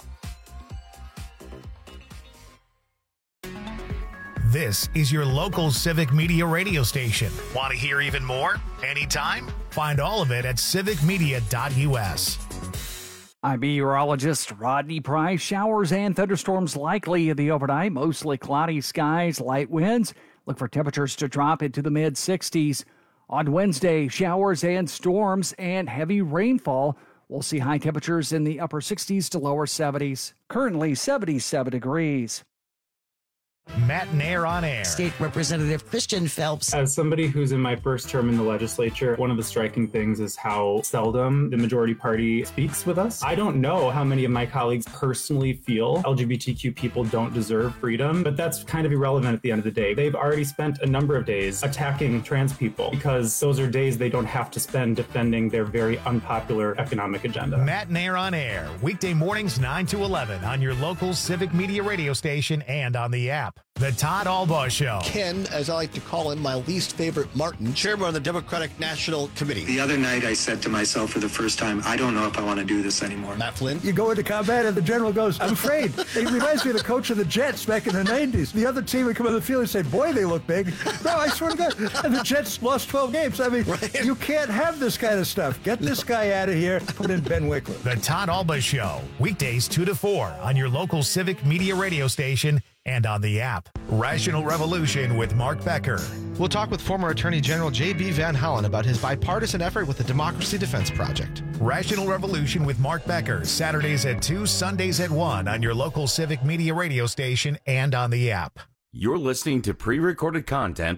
[SPEAKER 9] This is your local Civic Media radio station. Want to hear even more? Anytime? Find all of it at civic media dot U S.
[SPEAKER 13] I'm meteorologist Rodney Price. Showers and thunderstorms likely in the overnight. Mostly cloudy skies, light winds. Look for temperatures to drop into the mid sixties. On Wednesday, showers and storms and heavy rainfall. We'll see high temperatures in the upper sixties to lower seventies. Currently seventy-seven degrees.
[SPEAKER 9] Matt and Air on Air.
[SPEAKER 18] State Representative Christian Phelps.
[SPEAKER 6] As somebody who's in my first term in the legislature, one of the striking things is how seldom the majority party speaks with us. I don't know how many of my colleagues personally feel L G B T Q people don't deserve freedom, but that's kind of irrelevant at the end of the day. They've already spent a number of days attacking trans people because those are days they don't have to spend defending their very unpopular economic agenda.
[SPEAKER 9] Matt and Air on Air, weekday mornings nine to eleven on your local Civic Media radio station and on the app. The Todd Albaugh Show.
[SPEAKER 7] Ken, as I like to call him, my least favorite Martin, chairman of the Democratic National Committee.
[SPEAKER 27] The other night I said to myself for the first time, I don't know if I want to do this anymore.
[SPEAKER 7] Matt Flynn.
[SPEAKER 28] You go into combat and the general goes, I'm afraid. It reminds me of the coach of the Jets back in the nineties. The other team would come on the field and say, boy, they look big. No, I swear to God. And the Jets lost twelve games. I mean, right. You can't have this kind of stuff. Get this guy out of here. Put in Ben Wickler.
[SPEAKER 9] The Todd Albaugh Show. Weekdays two to four on your local Civic Media radio station and on the app. Rational Revolution with Mark Becker.
[SPEAKER 8] We'll talk with former Attorney General J B Van Hollen about his bipartisan effort with the Democracy Defense Project.
[SPEAKER 9] Rational Revolution with Mark Becker, Saturdays at two, Sundays at one on your local Civic Media radio station and on the app.
[SPEAKER 20] You're listening to pre-recorded content.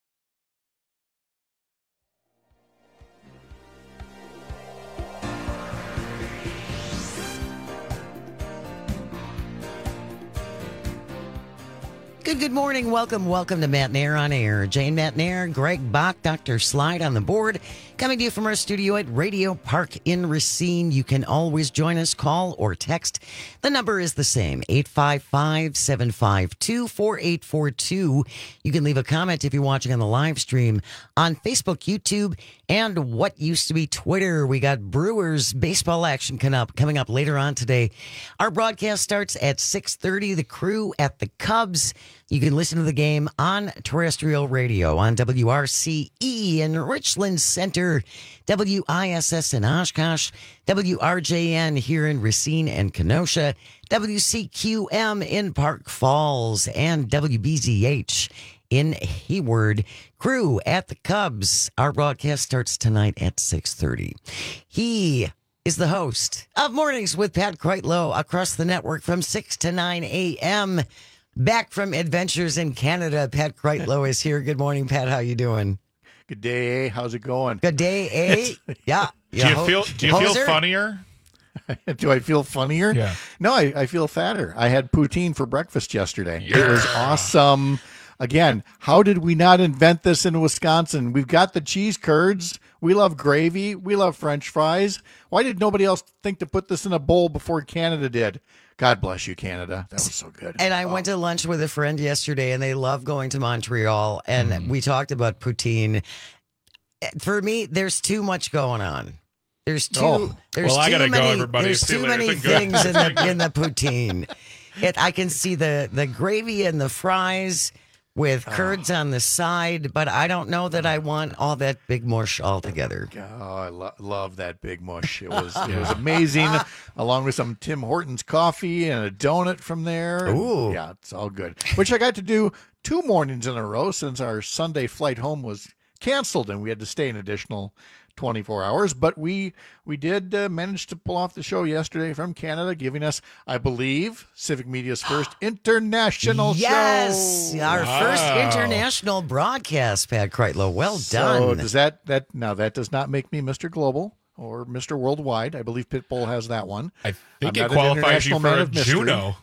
[SPEAKER 18] Good, good morning. Welcome, welcome to Matt Nair on Air. Jane Matt Nair, Greg Bach, Doctor Slide on the board. Coming to you from our studio at Radio Park in Racine. You can always join us, call or text. The number is the same, eight five five, seven five two, four eight four two. You can leave a comment if you're watching on the live stream on Facebook, YouTube, and what used to be Twitter. We got Brewers baseball action coming up, coming up later on today. Our broadcast starts at six thirty. The Crew at the Cubs. You can listen to the game on terrestrial radio on W R C E in Richland Center, W I S S in Oshkosh, W R J N here in Racine and Kenosha, W C Q M in Park Falls, and W B Z H in Hayward. Crew at the Cubs. Our broadcast starts tonight at six thirty. He is the host of Mornings with Pat Kreitlow across the network from six to nine a.m. Back from adventures in Canada, Pat Kreitlow is here. Good morning, Pat. How you doing?
[SPEAKER 14] Good day, eh? How's it going?
[SPEAKER 18] Good day, eh? Yeah.
[SPEAKER 19] Do you feel Do you
[SPEAKER 18] Hoser?
[SPEAKER 19] feel funnier?
[SPEAKER 14] Do I feel funnier?
[SPEAKER 19] Yeah.
[SPEAKER 14] No, I, I feel fatter. I had poutine for breakfast yesterday. Yeah. It was awesome. Again, how did we not invent this in Wisconsin? We've got the cheese curds. We love gravy. We love French fries. Why did nobody else think to put this in a bowl before Canada did? God bless you, Canada. That was so good.
[SPEAKER 18] And I
[SPEAKER 14] oh.
[SPEAKER 18] went to lunch with a friend yesterday, and they love going to Montreal, and mm. we talked about poutine. For me, there's too much going on. There's too.
[SPEAKER 19] Oh.
[SPEAKER 18] There's
[SPEAKER 19] well, I
[SPEAKER 18] too
[SPEAKER 19] gotta
[SPEAKER 18] many,
[SPEAKER 19] go, everybody.
[SPEAKER 18] There's
[SPEAKER 19] See
[SPEAKER 18] too
[SPEAKER 19] later.
[SPEAKER 18] many things in the in the poutine. It, I can see the the gravy and the fries with curds oh. on the side, but I don't know that I want all that big mush all together.
[SPEAKER 14] Oh, I lo- love that big mush. It was it was amazing, along with some Tim Hortons coffee and a donut from there.
[SPEAKER 18] Ooh.
[SPEAKER 14] Yeah, it's all good. Which I got to do two mornings in a row since our Sunday flight home was canceled and we had to stay an additional twenty-four hours, but we we did uh, manage to pull off the show yesterday from Canada, giving us, I believe, Civic Media's first international
[SPEAKER 18] yes,
[SPEAKER 14] show.
[SPEAKER 18] Yes, our
[SPEAKER 14] wow.
[SPEAKER 18] first international broadcast, Pat Kreitlow. Well
[SPEAKER 14] so
[SPEAKER 18] done.
[SPEAKER 14] Does that that now that does not make me Mister Global or Mister Worldwide? I believe Pitbull has that one.
[SPEAKER 19] I think
[SPEAKER 14] I'm
[SPEAKER 19] it qualifies you for a Juno.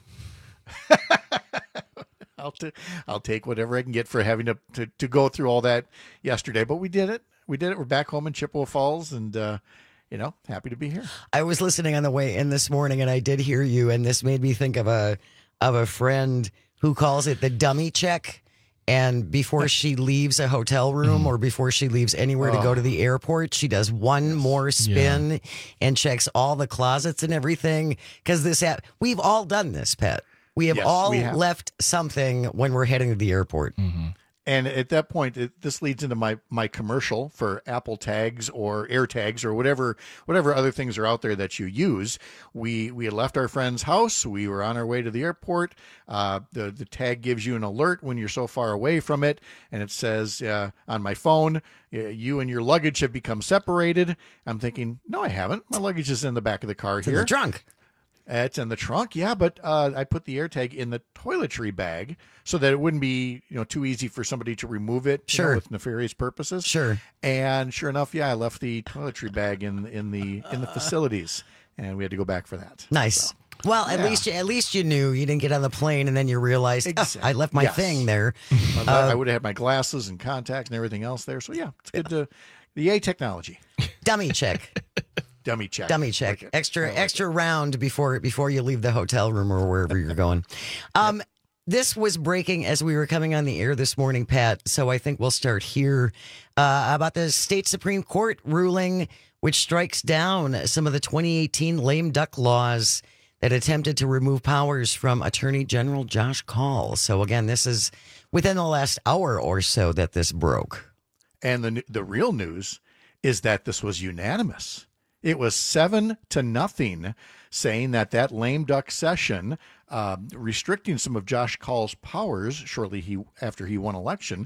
[SPEAKER 14] I'll t- I'll take whatever I can get for having to, to to go through all that yesterday, but we did it. We did it. We're back home in Chippewa Falls, and, uh, you know, happy to be here.
[SPEAKER 18] I was listening on the way in this morning, and I did hear you, and this made me think of a of a friend who calls it the dummy check. And before she leaves a hotel room or before she leaves anywhere
[SPEAKER 14] Oh.
[SPEAKER 18] to go to the airport, she does one more spin and checks all the closets and everything. Because this app, we've all done this, Pat. We have
[SPEAKER 14] Yes,
[SPEAKER 18] all
[SPEAKER 14] we have.
[SPEAKER 18] left something when we're heading to the airport.
[SPEAKER 19] Mm-hmm.
[SPEAKER 14] And at that point, it, this leads into my, my commercial for Apple Tags or Air Tags or whatever whatever other things are out there that you use. We we had left our friend's house. We were on our way to the airport. Uh, the the tag gives you an alert when you're so far away from it, and it says uh, on my phone, uh, you and your luggage have become separated. I'm thinking, no, I haven't. My luggage is in the back of the car
[SPEAKER 18] It's
[SPEAKER 14] here.
[SPEAKER 18] in the trunk.
[SPEAKER 14] Uh, It's in the trunk, yeah, but uh, I put the AirTag in the toiletry bag so that it wouldn't be, you know, too easy for somebody to remove it, you know,
[SPEAKER 18] Sure.
[SPEAKER 14] with nefarious purposes.
[SPEAKER 18] Sure.
[SPEAKER 14] And sure enough, yeah, I left the toiletry bag in in the in the facilities, and we had to go back for that.
[SPEAKER 18] Nice.
[SPEAKER 14] So,
[SPEAKER 18] Well, at
[SPEAKER 14] yeah.
[SPEAKER 18] least you, at least you knew you didn't get on the plane and then you realized, "Oh,
[SPEAKER 14] Exactly.
[SPEAKER 18] I left my
[SPEAKER 14] Yes.
[SPEAKER 18] thing there.
[SPEAKER 14] I,
[SPEAKER 18] Uh,
[SPEAKER 14] I would have had my glasses and contacts and everything else there. So yeah, it's good to the A technology.
[SPEAKER 18] Dummy check.
[SPEAKER 14] Dummy check.
[SPEAKER 18] Dummy check.
[SPEAKER 14] Like it.
[SPEAKER 18] Extra
[SPEAKER 14] I like
[SPEAKER 18] extra round before before you leave the hotel room or wherever you're going. Um, This was breaking as we were coming on the air this morning, Pat. So I think we'll start here uh, about the state Supreme Court ruling, which strikes down some of the twenty eighteen lame duck laws that attempted to remove powers from Attorney General Josh Kaul. So again, this is within the last hour or so that this broke.
[SPEAKER 14] And the the real news is that this was unanimous. It was seven to nothing, saying that that lame duck session, uh, restricting some of Josh Kaul's powers shortly he after he won election,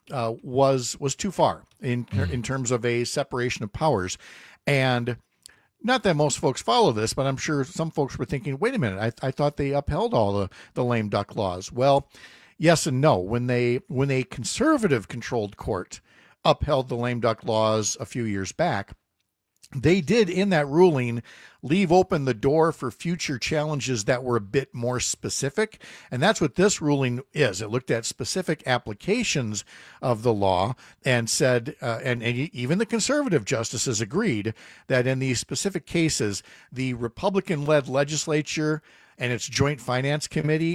[SPEAKER 14] uh, was was too far in in terms of a separation of powers. And not that most folks follow this, but I'm sure some folks were thinking, wait a minute, I, I thought they upheld all the, the lame duck laws. Well, yes and no. When they when a conservative controlled court upheld the lame duck laws a few years back, they did in that ruling leave open the door for future challenges that were a bit more specific. And that's what this ruling is. It looked at specific applications of the law and said, uh, and, and even the conservative justices agreed that in these specific cases, the Republican-led legislature and its Joint Finance Committee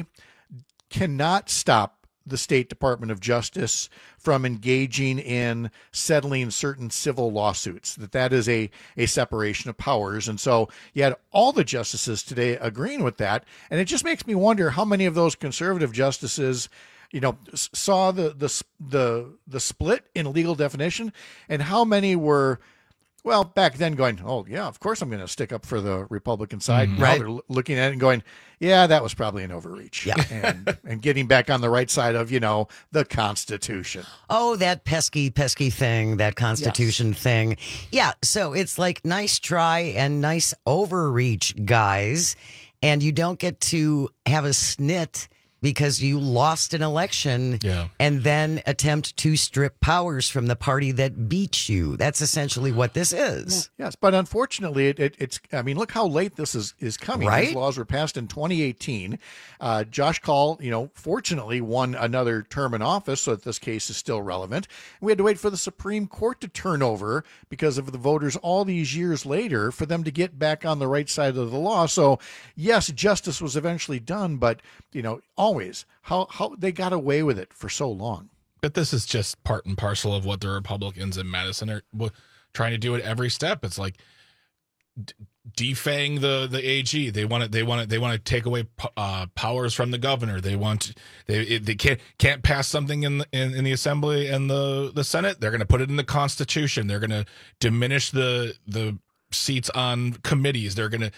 [SPEAKER 14] cannot stop the State Department of Justice from engaging in settling certain civil lawsuits, that that is a, a separation of powers. And so you had all the justices today agreeing with that. And it just makes me wonder how many of those conservative justices, you know, saw the, the, the, the split in legal definition, and how many were, well, back then going, oh, yeah, of course I'm going to stick up for the Republican side.
[SPEAKER 18] Mm-hmm.
[SPEAKER 14] Now
[SPEAKER 18] Right.
[SPEAKER 14] they're l- looking at it and going, yeah, that was probably an overreach.
[SPEAKER 18] Yeah.
[SPEAKER 14] and, and getting back on the right side of, you know, the Constitution.
[SPEAKER 18] Oh, that pesky, pesky thing, that Constitution
[SPEAKER 14] Yes.
[SPEAKER 18] thing. Yeah, so it's like nice try and nice overreach, guys. And you don't get to have a snit because you lost an election
[SPEAKER 19] Yeah.
[SPEAKER 18] and then attempt to strip powers from the party that beat you. That's essentially what this is.
[SPEAKER 14] Yes, but unfortunately, it, it, it's, I mean, look how late this is, is coming.
[SPEAKER 18] Right?
[SPEAKER 14] These laws were passed in twenty eighteen. Uh, Josh Kaul, you know, fortunately won another term in office, so that this case is still relevant. We had to wait for the Supreme Court to turn over because of the voters all these years later for them to get back on the right side of the law. So, yes, justice was eventually done, but, you know, always, how, how they got away with it for so long.
[SPEAKER 19] But this is just part and parcel of what the Republicans in Madison are w- trying to do at every step. It's like d- defang the the A G. They want to they want to they want to take away uh, powers from the governor. They want they it, they can't can't pass something in the, in, in the Assembly and the the Senate. They're going to put it in the Constitution. They're going to diminish the the seats on committees. They're going to,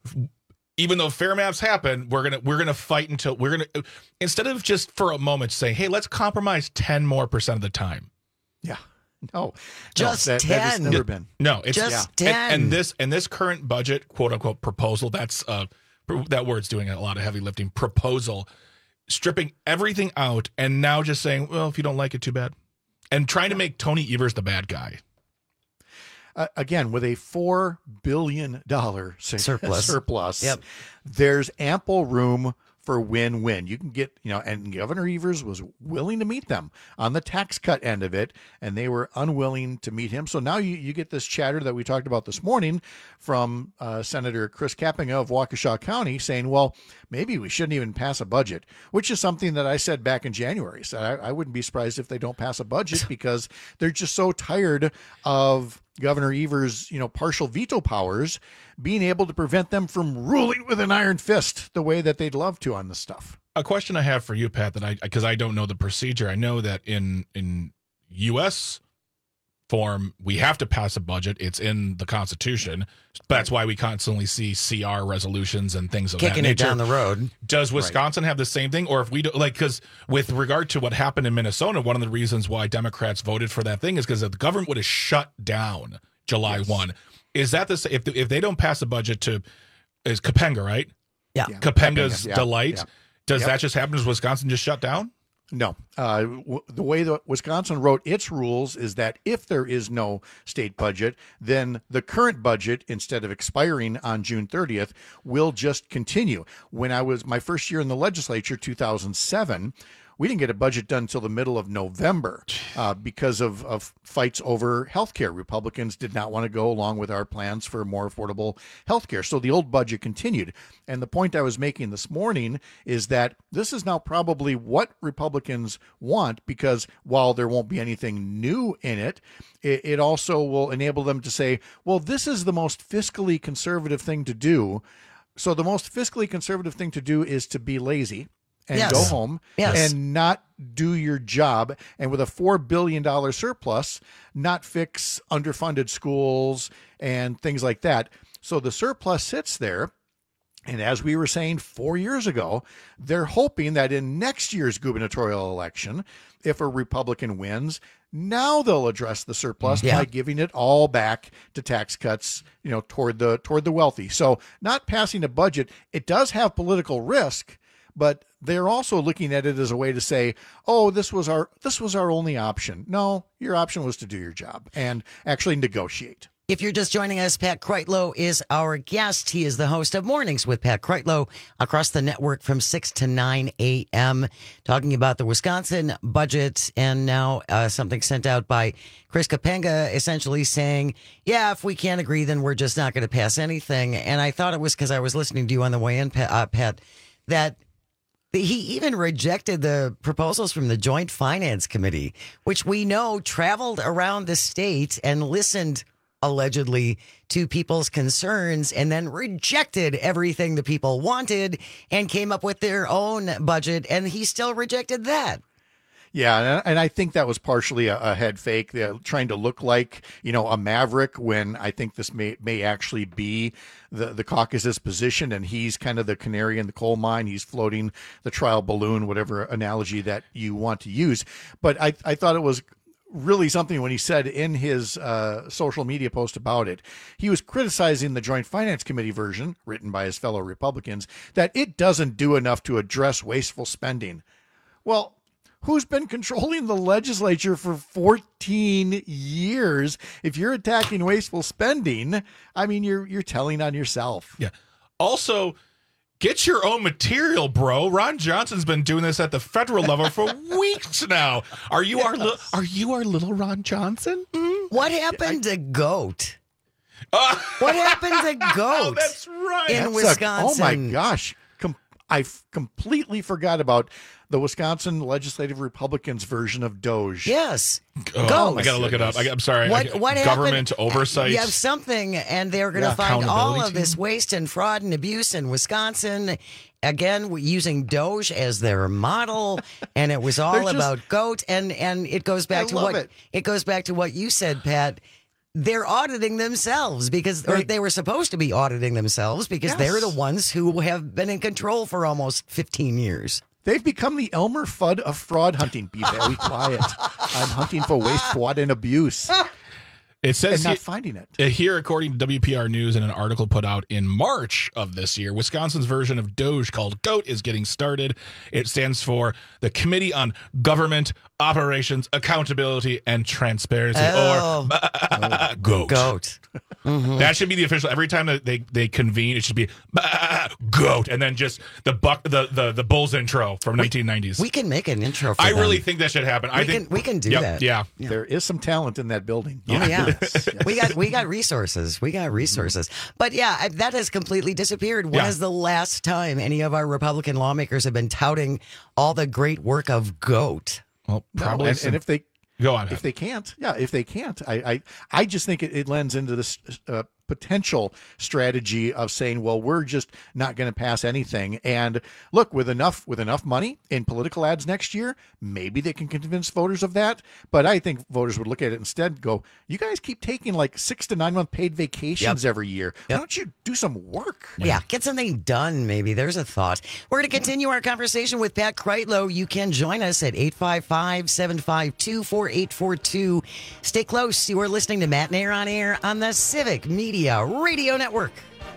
[SPEAKER 19] even though fair maps happen, we're gonna we're gonna fight until we're gonna, instead of just for a moment saying, hey, let's compromise ten more percent of the time.
[SPEAKER 14] Yeah. No,
[SPEAKER 18] Just
[SPEAKER 14] no, that, that has
[SPEAKER 18] ten.
[SPEAKER 14] never been.
[SPEAKER 19] No, it's
[SPEAKER 18] Just
[SPEAKER 19] yeah.
[SPEAKER 18] ten.
[SPEAKER 19] And, and this and this current budget, quote unquote, proposal. That's uh, that word's doing a lot of heavy lifting. Proposal, stripping everything out, and now just saying, well, if you don't like it, too bad, and trying to make Tony Evers the bad guy.
[SPEAKER 14] Uh, again, with a four billion dollars
[SPEAKER 18] Surplus.
[SPEAKER 14] surplus,
[SPEAKER 18] Yep.
[SPEAKER 14] there's ample room for win-win. You can get, you know, and Governor Evers was willing to meet them on the tax cut end of it, and they were unwilling to meet him. So now you, you get this chatter that we talked about this morning from uh, Senator Chris Kappinga of Waukesha County saying, well, maybe we shouldn't even pass a budget, which is something that I said back in January. So I, I wouldn't be surprised if they don't pass a budget because they're just so tired of Governor Evers, you know, partial veto powers being able to prevent them from ruling with an iron fist the way that they'd love to on this stuff.
[SPEAKER 19] A question I have for you, Pat, that I because I don't know the procedure. I know that in in U S form, we have to pass a budget. It's in the Constitution. That's why we constantly see C R resolutions and things of
[SPEAKER 18] Kicking
[SPEAKER 19] that
[SPEAKER 18] it
[SPEAKER 19] nature.
[SPEAKER 18] down the road.
[SPEAKER 19] Does Wisconsin have the same thing? Or if we do, like, because with regard to what happened in Minnesota, one of the reasons why Democrats voted for that thing is because the government would have shut down July
[SPEAKER 14] Yes.
[SPEAKER 19] first. Is that the if the, if they don't pass a budget to is Capenga, right?
[SPEAKER 18] Yeah.
[SPEAKER 14] Yeah.
[SPEAKER 19] Capenga's
[SPEAKER 14] Capenga, yeah,
[SPEAKER 19] delight.
[SPEAKER 14] yeah.
[SPEAKER 19] Does
[SPEAKER 14] Yep.
[SPEAKER 19] that just happen? Does Wisconsin just shut down?
[SPEAKER 14] No. Uh, w- the way that Wisconsin wrote its rules is that if there is no state budget, then the current budget, instead of expiring on June thirtieth, will just continue. When I was my first year in the legislature, two thousand seven, we didn't get a budget done until the middle of November uh, because of, of fights over health care. Republicans did not want to go along with our plans for more affordable health care. So the old budget continued. And the point I was making this morning is that this is now probably what Republicans want, because while there won't be anything new in it, it, it also will enable them to say, well, this is the most fiscally conservative thing to do. So the most fiscally conservative thing to do is to be lazy and
[SPEAKER 18] Yes.
[SPEAKER 14] go home
[SPEAKER 18] Yes.
[SPEAKER 14] and not do your job. And with a four billion dollars surplus, not fix underfunded schools and things like that. So the surplus sits there. And as we were saying four years ago, they're hoping that in next year's gubernatorial election, if a Republican wins, now they'll address the surplus
[SPEAKER 18] Yeah.
[SPEAKER 14] by giving it all back to tax cuts, you know, toward the toward the wealthy. So not passing a budget, it does have political risk, but they're also looking at it as a way to say, oh, this was our this was our only option. No, your option was to do your job and actually negotiate.
[SPEAKER 18] If you're just joining us, Pat Kreitlow is our guest. He is the host of Mornings with Pat Kreitlow across the network from six to nine a.m., talking about the Wisconsin budget, and now uh, something sent out by Chris Kapenga essentially saying, yeah, if we can't agree, then we're just not going to pass anything. And I thought it was because I was listening to you on the way in, Pat, uh, Pat that he even rejected the proposals from the Joint Finance Committee, which we know traveled around the state and listened allegedly to people's concerns and then rejected everything the people wanted and came up with their own budget. And he still rejected that.
[SPEAKER 14] Yeah, and I think that was partially a, a head fake. They're trying to look like, you know, a maverick when I think this may may actually be the, the caucus's position, and he's kind of the canary in the coal mine. He's floating the trial balloon, whatever analogy that you want to use. But I, I thought it was really something when he said in his uh, social media post about it, he was criticizing the Joint Finance Committee version, written by his fellow Republicans, that it doesn't do enough to address wasteful spending. Well, who's been controlling the legislature for fourteen years? If you're attacking wasteful spending, I mean, you're you're telling on yourself.
[SPEAKER 19] Yeah. Also, get your own material, bro. Ron Johnson's been doing this at the federal level for weeks now. Are you yes. our li- are you our little Ron Johnson? Mm?
[SPEAKER 18] What happened I- to GOAT? Uh, what happened to GOAT?
[SPEAKER 19] Oh, that's right.
[SPEAKER 18] In
[SPEAKER 14] that's
[SPEAKER 18] Wisconsin.
[SPEAKER 14] A, oh my gosh. Com- I f- completely forgot about the Wisconsin Legislative Republicans version of Doge.
[SPEAKER 18] Yes.
[SPEAKER 19] Oh,
[SPEAKER 18] Go.
[SPEAKER 19] I got to look it up. I, I'm sorry.
[SPEAKER 18] What,
[SPEAKER 19] I,
[SPEAKER 18] what
[SPEAKER 19] government
[SPEAKER 18] happened?
[SPEAKER 19] oversight.
[SPEAKER 18] You have something, and they're going to
[SPEAKER 19] yeah,
[SPEAKER 18] find all of
[SPEAKER 19] team.
[SPEAKER 18] this waste and fraud and abuse in Wisconsin. Again, using Doge as their model, and it was all just, about GOAT. And and it goes back
[SPEAKER 14] I
[SPEAKER 18] to what
[SPEAKER 14] it.
[SPEAKER 18] it goes back to what you said, Pat. They're auditing themselves because or they were supposed to be auditing themselves because
[SPEAKER 14] yes.
[SPEAKER 18] they're the ones who have been in control for almost fifteen years.
[SPEAKER 14] They've become the Elmer Fudd of fraud hunting. Be very quiet. I'm hunting for waste, fraud, and abuse.
[SPEAKER 19] It says
[SPEAKER 14] and not
[SPEAKER 19] he,
[SPEAKER 14] finding it.
[SPEAKER 19] Here, according to W P R News, in an article put out in March of this year, Wisconsin's version of Doge called GOAT is getting started. It stands for the Committee on Government Operations, Accountability, and Transparency,
[SPEAKER 18] oh.
[SPEAKER 19] or uh, GOAT.
[SPEAKER 18] GOAT. Mm-hmm.
[SPEAKER 19] That should be the official. Every time that they, they convene, it should be GOAT, and then just the buck the the, the Bulls intro from we, nineteen nineties.
[SPEAKER 18] We can make an intro. For
[SPEAKER 19] I
[SPEAKER 18] them.
[SPEAKER 19] really think that should happen.
[SPEAKER 18] We
[SPEAKER 19] I think
[SPEAKER 18] can, we can do
[SPEAKER 19] yep,
[SPEAKER 18] that.
[SPEAKER 19] Yeah.
[SPEAKER 18] yeah,
[SPEAKER 14] there is some talent in that building.
[SPEAKER 18] Oh yeah, yes, yes. we got we got resources. We got resources. But yeah, that has completely disappeared. When yeah. is the last time any of our Republican lawmakers have been touting all the great work of GOAT?
[SPEAKER 19] Well, probably.
[SPEAKER 14] No, and, and if they
[SPEAKER 19] go on,
[SPEAKER 14] if they can't, yeah, if they can't, I I, I just think it, it lends into this uh, potential strategy of saying, well, we're just not going to pass anything. And look, with enough with enough money in political ads next year, maybe they can convince voters of that. But I think voters would look at it instead and go, you guys keep taking like six to nine month paid vacations yep. every year. Yep. Why don't you do some work?
[SPEAKER 18] Yeah. yeah, get something done. Maybe there's a thought. We're going to continue our conversation with Pat Kreitlow. You can join us at eight five five, seven five two, four eight four two. Stay close. You are listening to Matt and Air on Air on the Civic Media Radio Network.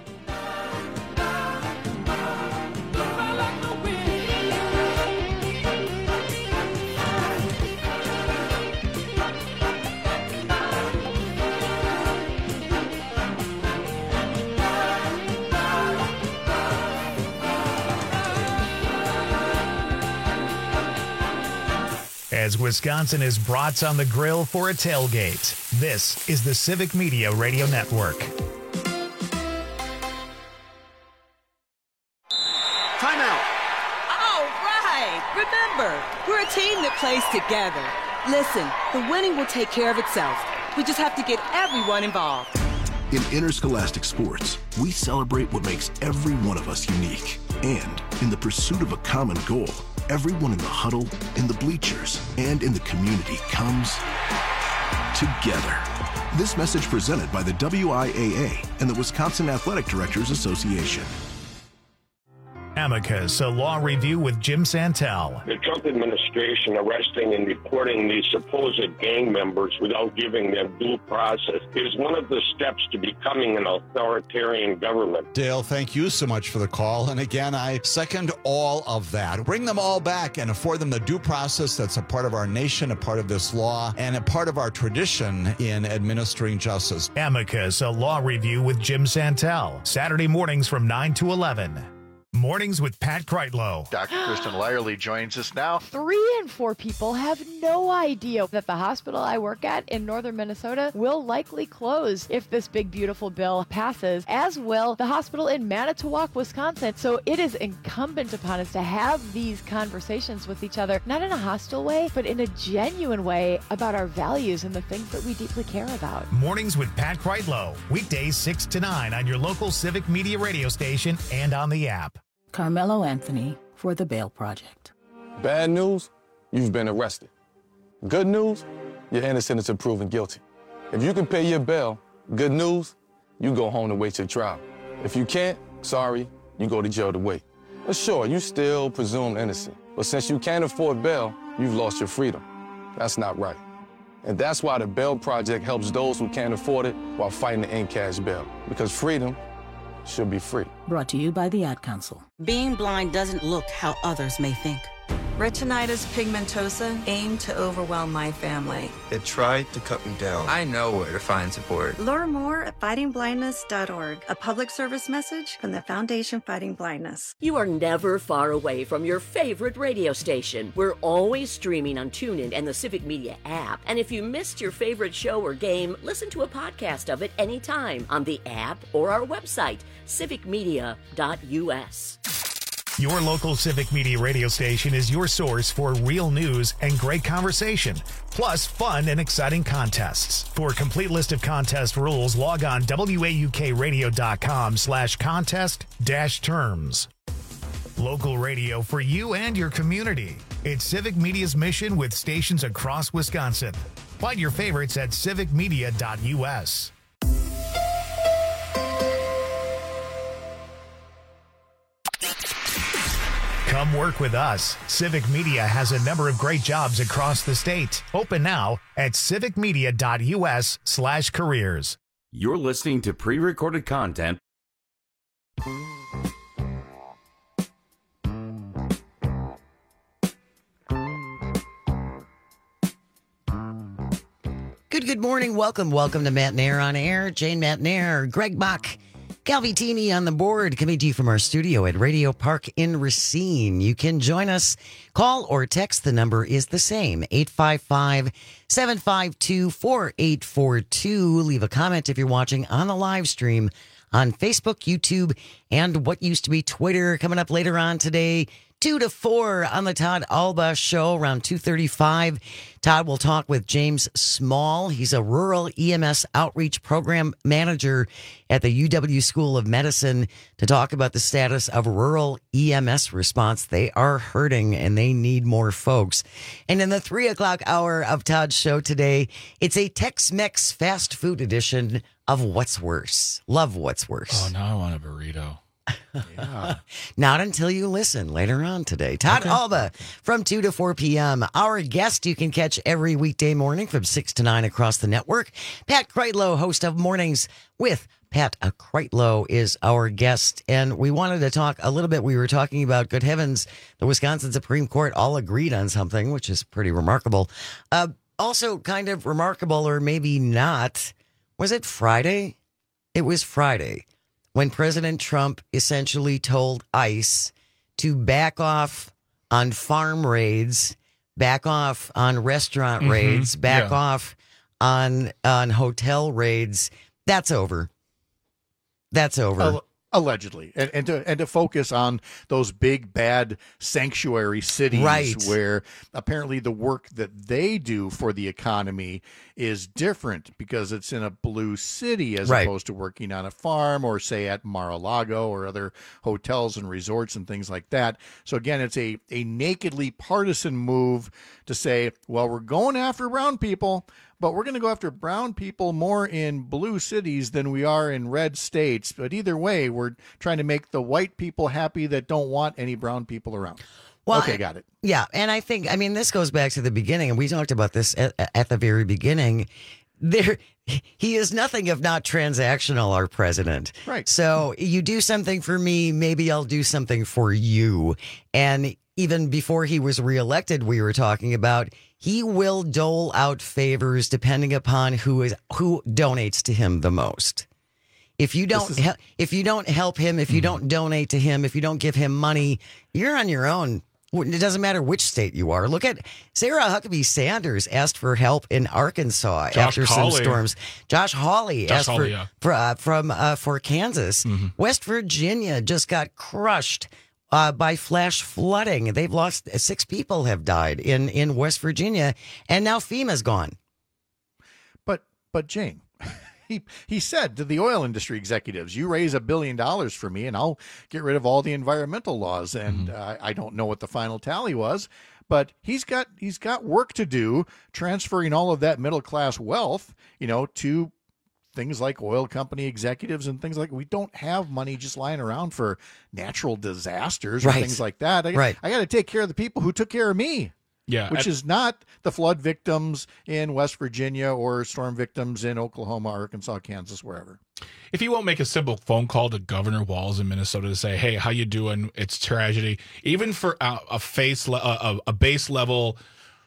[SPEAKER 9] As Wisconsin is brats on the grill for a tailgate, this is the Civic Media Radio Network.
[SPEAKER 15] Timeout. All right. Remember, we're a team that plays together. Listen, the winning will take care of itself. We just have to get everyone involved.
[SPEAKER 16] In interscholastic sports, we celebrate what makes every one of us unique. And in the pursuit of a common goal, everyone in the huddle, in the bleachers, and in the community comes together. This message presented by the W I A A and the Wisconsin Athletic Directors Association.
[SPEAKER 9] Amicus, a law review with Jim Santel.
[SPEAKER 1] The Trump administration arresting and deporting these supposed gang members without giving them due process is one of the steps to becoming an authoritarian government.
[SPEAKER 17] Dale, thank you so much for the call. And again, I second all of that. Bring them all back and afford them the due process that's a part of our nation, a part of this law, and a part of our tradition in administering justice.
[SPEAKER 9] Amicus, a law review with Jim Santel. Saturday mornings from nine to eleven. Mornings with Pat Kreitlow.
[SPEAKER 14] Doctor Kristen Lyerly joins us now.
[SPEAKER 21] Three in four people have no idea that the hospital I work at in northern Minnesota will likely close if this big, beautiful bill passes, as will the hospital in Manitowoc, Wisconsin. So it is incumbent upon us to have these conversations with each other, not in a hostile way, but in a genuine way about our values and the things that we deeply care about.
[SPEAKER 9] Mornings with Pat Kreitlow. Weekdays six to nine on your local Civic Media radio station and on the app.
[SPEAKER 22] Carmelo Anthony for The Bail Project.
[SPEAKER 23] Bad news, you've been arrested. Good news, you're innocent until proven guilty. If you can pay your bail, good news, you go home to wait your trial. If you can't, sorry, you go to jail to wait. But sure, you still presumed innocent. But since you can't afford bail, you've lost your freedom. That's not right. And that's why the Bail Project helps those who can't afford it while fighting to end cash bail. Because freedom should be free.
[SPEAKER 22] Brought to you by the Ad Council.
[SPEAKER 24] Being blind doesn't look how others may think.
[SPEAKER 25] Retinitis pigmentosa aimed to overwhelm my family.
[SPEAKER 26] It tried to cut me down. I know where to find support.
[SPEAKER 25] Learn more at fighting blindness dot org, a public service message from the Foundation Fighting Blindness.
[SPEAKER 29] You are never far away from your favorite radio station. We're always streaming on TuneIn and the Civic Media app. And if you missed your favorite show or game, listen to a podcast of it anytime on the app or our website, civic media dot u s.
[SPEAKER 9] Your local Civic Media radio station is your source for real news and great conversation, plus fun and exciting contests. For a complete list of contest rules, log on W A U K radio dot com slash contest dash terms. Local radio for you and your community. It's Civic Media's mission with stations across Wisconsin. Find your favorites at civic media dot u s. Come work with us. Civic Media has a number of great jobs across the state. Open now at civic media dot u s slash careers.
[SPEAKER 20] You're listening to pre-recorded content.
[SPEAKER 18] Good, good morning. Welcome, welcome to Matt Nair on Air. Jane Matt Nair, Greg Bach, Calvitini on the board, coming to you from our studio at Radio Park in Racine. You can join us. Call or text. The number is the same, eight five five, seven five two, four eight four two. Leave a comment if you're watching on the live stream on Facebook, YouTube, and what used to be Twitter. Coming up later on today, two to four on the Todd Alba Show around two thirty-five. Todd will talk with James Small. He's a rural E M S outreach program manager at the U W School of Medicine to talk about the status of rural E M S response. They are hurting and they need more folks. And in the three o'clock hour of Todd's show today, it's a Tex-Mex fast food edition of What's Worse. Love What's Worse.
[SPEAKER 19] Oh, now I want a burrito.
[SPEAKER 18] Yeah. Not until you listen later on today. Todd okay. Alba from two to four p.m. Our guest you can catch every weekday morning from six to nine across the network. Pat Kreitlow, host of Mornings with Pat Kreitlow, is our guest. And we wanted to talk a little bit. We were talking about, good heavens, the Wisconsin Supreme Court all agreed on something, which is pretty remarkable. Uh, also kind of remarkable, or maybe not. Was it Friday? It was Friday. When President Trump essentially told ICE to back off on farm raids, back off on restaurant mm-hmm. raids, back yeah. off on on hotel raids, that's over. That's over.
[SPEAKER 14] Uh, allegedly. And, and to and to focus on those big, bad sanctuary cities
[SPEAKER 18] right.
[SPEAKER 14] where apparently the work that they do for the economy is different because it's in a blue city as right. opposed to working on a farm or, say, at Mar-a-Lago or other hotels and resorts and things like that. So, again, it's a, a nakedly partisan move to say, well, we're going after brown people, but we're going to go after brown people more in blue cities than we are in red states. But either way, we're trying to make the white people happy that don't want any brown people around.
[SPEAKER 18] Well,
[SPEAKER 14] okay, got it.
[SPEAKER 18] Yeah, and I think, I mean, this goes back to the beginning, and we talked about this at, at the very beginning. There, he is nothing if not transactional, our president.
[SPEAKER 14] Right.
[SPEAKER 18] So you do something for me, maybe I'll do something for you. And even before he was reelected, we were talking about he will dole out favors depending upon who is who donates to him the most. If you don't, is- if you don't help him, if you don't donate to him, if you don't give him money, you're on your own. It doesn't matter which state you are. Look at Sarah Huckabee Sanders asked for help in Arkansas
[SPEAKER 19] Josh
[SPEAKER 18] after
[SPEAKER 19] Hawley.
[SPEAKER 18] some storms. Josh Hawley
[SPEAKER 19] Josh
[SPEAKER 18] asked
[SPEAKER 19] Hawley,
[SPEAKER 18] for,
[SPEAKER 19] yeah.
[SPEAKER 18] for uh, from uh, for Kansas.
[SPEAKER 19] Mm-hmm.
[SPEAKER 18] West Virginia just got crushed uh, by flash flooding. They've lost six people have died in in West Virginia, and now FEMA's gone.
[SPEAKER 14] But but Jane. He he said to the oil industry executives, you raise a billion dollars for me and I'll get rid of all the environmental laws. And
[SPEAKER 19] Mm-hmm.
[SPEAKER 14] uh, I don't know what the final tally was, but he's got he's got work to do transferring all of that middle class wealth, you know, to things like oil company executives and things like we don't have money just lying around for natural disasters or
[SPEAKER 18] Right.
[SPEAKER 14] things like that. I,
[SPEAKER 18] Right.
[SPEAKER 14] I got to take care of the people who took care of me.
[SPEAKER 19] Yeah,
[SPEAKER 14] Which
[SPEAKER 19] and-
[SPEAKER 14] is not the flood victims in West Virginia or storm victims in Oklahoma, Arkansas, Kansas, wherever.
[SPEAKER 19] If he won't make a simple phone call to Governor Walz in Minnesota to say, "Hey, how you doing? It's tragedy," even for a, a face, le- a, a base level,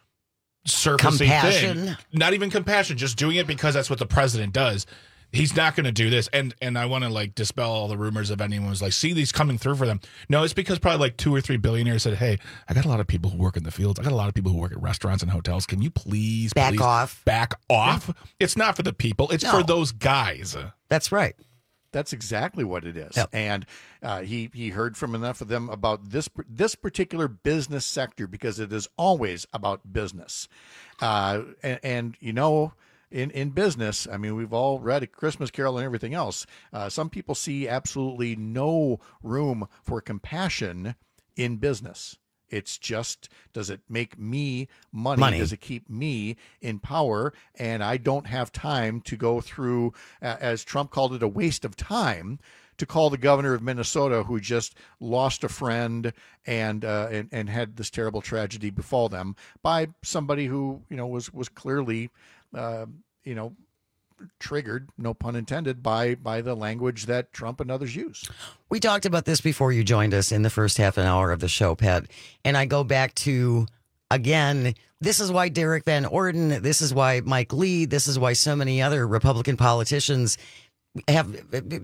[SPEAKER 19] surfacey
[SPEAKER 18] Compassion.
[SPEAKER 19] thing, not even compassion, just doing it because that's what the president does. He's not going to do this, and and I want to like dispel all the rumors of anyone who's like, see these coming through for them. No, it's because probably like two or three billionaires said, "Hey, I got a lot of people who work in the fields. I got a lot of people who work at restaurants and hotels. Can you please
[SPEAKER 18] Back
[SPEAKER 19] please
[SPEAKER 18] off.
[SPEAKER 19] Back off." It's not for the people. It's
[SPEAKER 18] No.
[SPEAKER 19] for those guys.
[SPEAKER 18] That's right.
[SPEAKER 14] That's exactly what it is.
[SPEAKER 18] Yep.
[SPEAKER 14] And uh, he he heard from enough of them about this this particular business sector because it is always about business. Uh, and, and you know. In, in business, I mean, we've all read A Christmas Carol and everything else. Uh, some people see absolutely no room for compassion in business. It's just, does it make me money?
[SPEAKER 18] Money.
[SPEAKER 14] Does it keep me in power? And I don't have time to go through, uh, as Trump called it, a waste of time to call the governor of Minnesota, who just lost a friend and uh, and, and had this terrible tragedy befall them by somebody who, you know, was was clearly, uh, you know, triggered, no pun intended, by by the language that Trump and others use.
[SPEAKER 18] We talked about this before you joined us in the first half an hour of the show, Pat. And I go back to, again, this is why Derek Van Orden, this is why Mike Lee, this is why so many other Republican politicians have,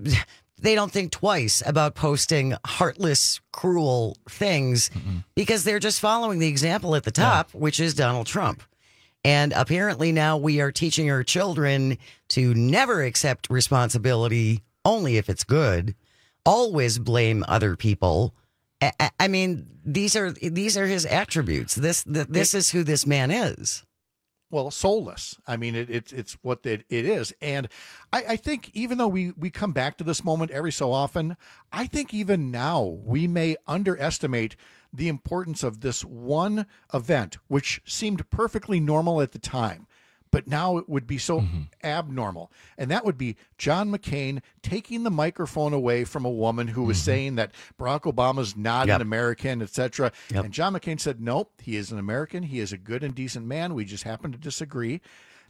[SPEAKER 18] they don't think twice about posting heartless, cruel things mm-hmm. because they're just following the example at the top, yeah. which is Donald Trump. And apparently now we are teaching our children to never accept responsibility only if it's good, always blame other people. I, I mean, these are these are his attributes. This this is who this man is.
[SPEAKER 14] Well, soulless. I mean, it, it's it's what it, it is. And I, I think even though we, we come back to this moment every so often, I think even now we may underestimate the importance of this one event, which seemed perfectly normal at the time, but now it would be so mm-hmm. abnormal. And that would be John McCain taking the microphone away from a woman who was mm-hmm. saying that Barack Obama's not
[SPEAKER 18] yep.
[SPEAKER 14] an American, et cetera.
[SPEAKER 18] Yep.
[SPEAKER 14] And John McCain said, nope, he is an American. He is a good and decent man. We just happen to disagree.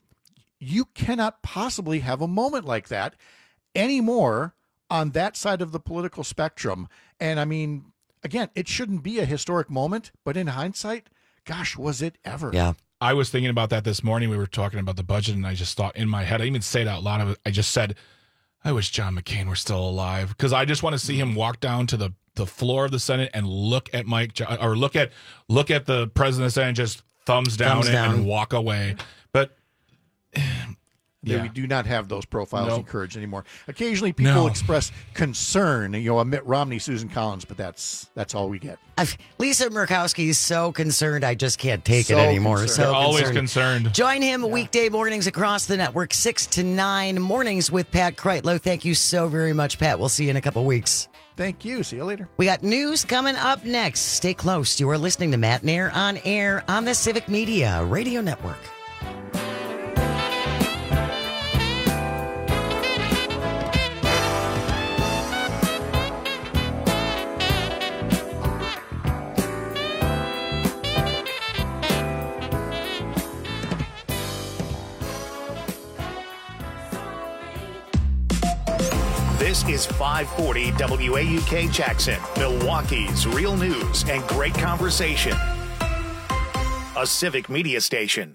[SPEAKER 14] You cannot possibly have a moment like that anymore on that side of the political spectrum. And I mean, again, it shouldn't be a historic moment, but in hindsight, gosh, was it ever?
[SPEAKER 18] Yeah.
[SPEAKER 19] I was thinking about that this morning. We were talking about the budget, and I just thought in my head, I didn't even say it out loud. I just said, I wish John McCain were still alive, because I just want to see him walk down to the, the floor of the Senate and look at Mike, or look at look at the president of the Senate and just thumbs down
[SPEAKER 18] Thumbs
[SPEAKER 19] it
[SPEAKER 18] down.
[SPEAKER 19] and walk away. But
[SPEAKER 14] Yeah,
[SPEAKER 19] yeah.
[SPEAKER 14] we do not have those profiles
[SPEAKER 19] Nope.
[SPEAKER 14] encouraged anymore. Occasionally, people
[SPEAKER 19] No.
[SPEAKER 14] express concern, you know, a Mitt Romney, Susan Collins, but that's that's all we get.
[SPEAKER 18] I've, Lisa Murkowski is so concerned, I just can't take
[SPEAKER 14] So
[SPEAKER 18] it anymore.
[SPEAKER 14] concerned.
[SPEAKER 18] So
[SPEAKER 19] They're always concerned.
[SPEAKER 18] Join him weekday mornings across the network, six to nine mornings with Pat Kreitlow. Thank you so very much, Pat. We'll see you in a couple weeks.
[SPEAKER 14] Thank you. See you later.
[SPEAKER 18] We got news coming up next. Stay close. You are listening to Matt Nair on air on the Civic Media Radio Network.
[SPEAKER 9] is five forty W A U K Jackson, Milwaukee's real news and great conversation. A Civic Media station.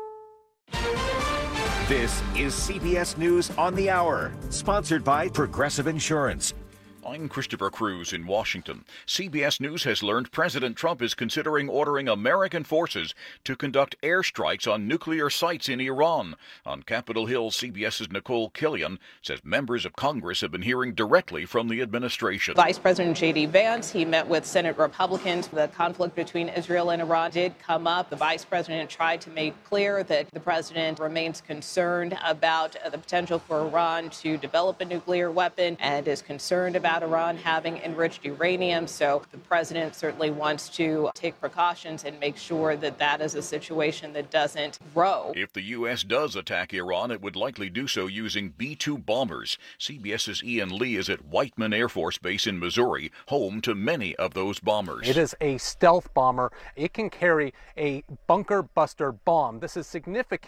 [SPEAKER 2] This is C B S News on the Hour, sponsored by Progressive Insurance.
[SPEAKER 3] I'm Christopher Cruz in Washington. C B S News has learned President Trump is considering ordering American forces to conduct airstrikes on nuclear sites in Iran. On Capitol Hill, CBS's Nicole Killian says members of Congress have been hearing directly from the administration.
[SPEAKER 4] Vice President J D Vance, he met with Senate Republicans. The conflict between Israel and Iran did come up. The vice president tried to make clear that the president remains concerned about the potential for Iran to develop a nuclear weapon and is concerned about Iran having enriched uranium. So the president certainly wants to take precautions and make sure that that is a situation that doesn't grow.
[SPEAKER 3] If the U S does attack Iran, it would likely do so using B two bombers. CBS's Ian Lee is at Whiteman Air Force Base in Missouri, home to many of those bombers.
[SPEAKER 5] It is a stealth bomber. It can carry a bunker buster bomb. This is significant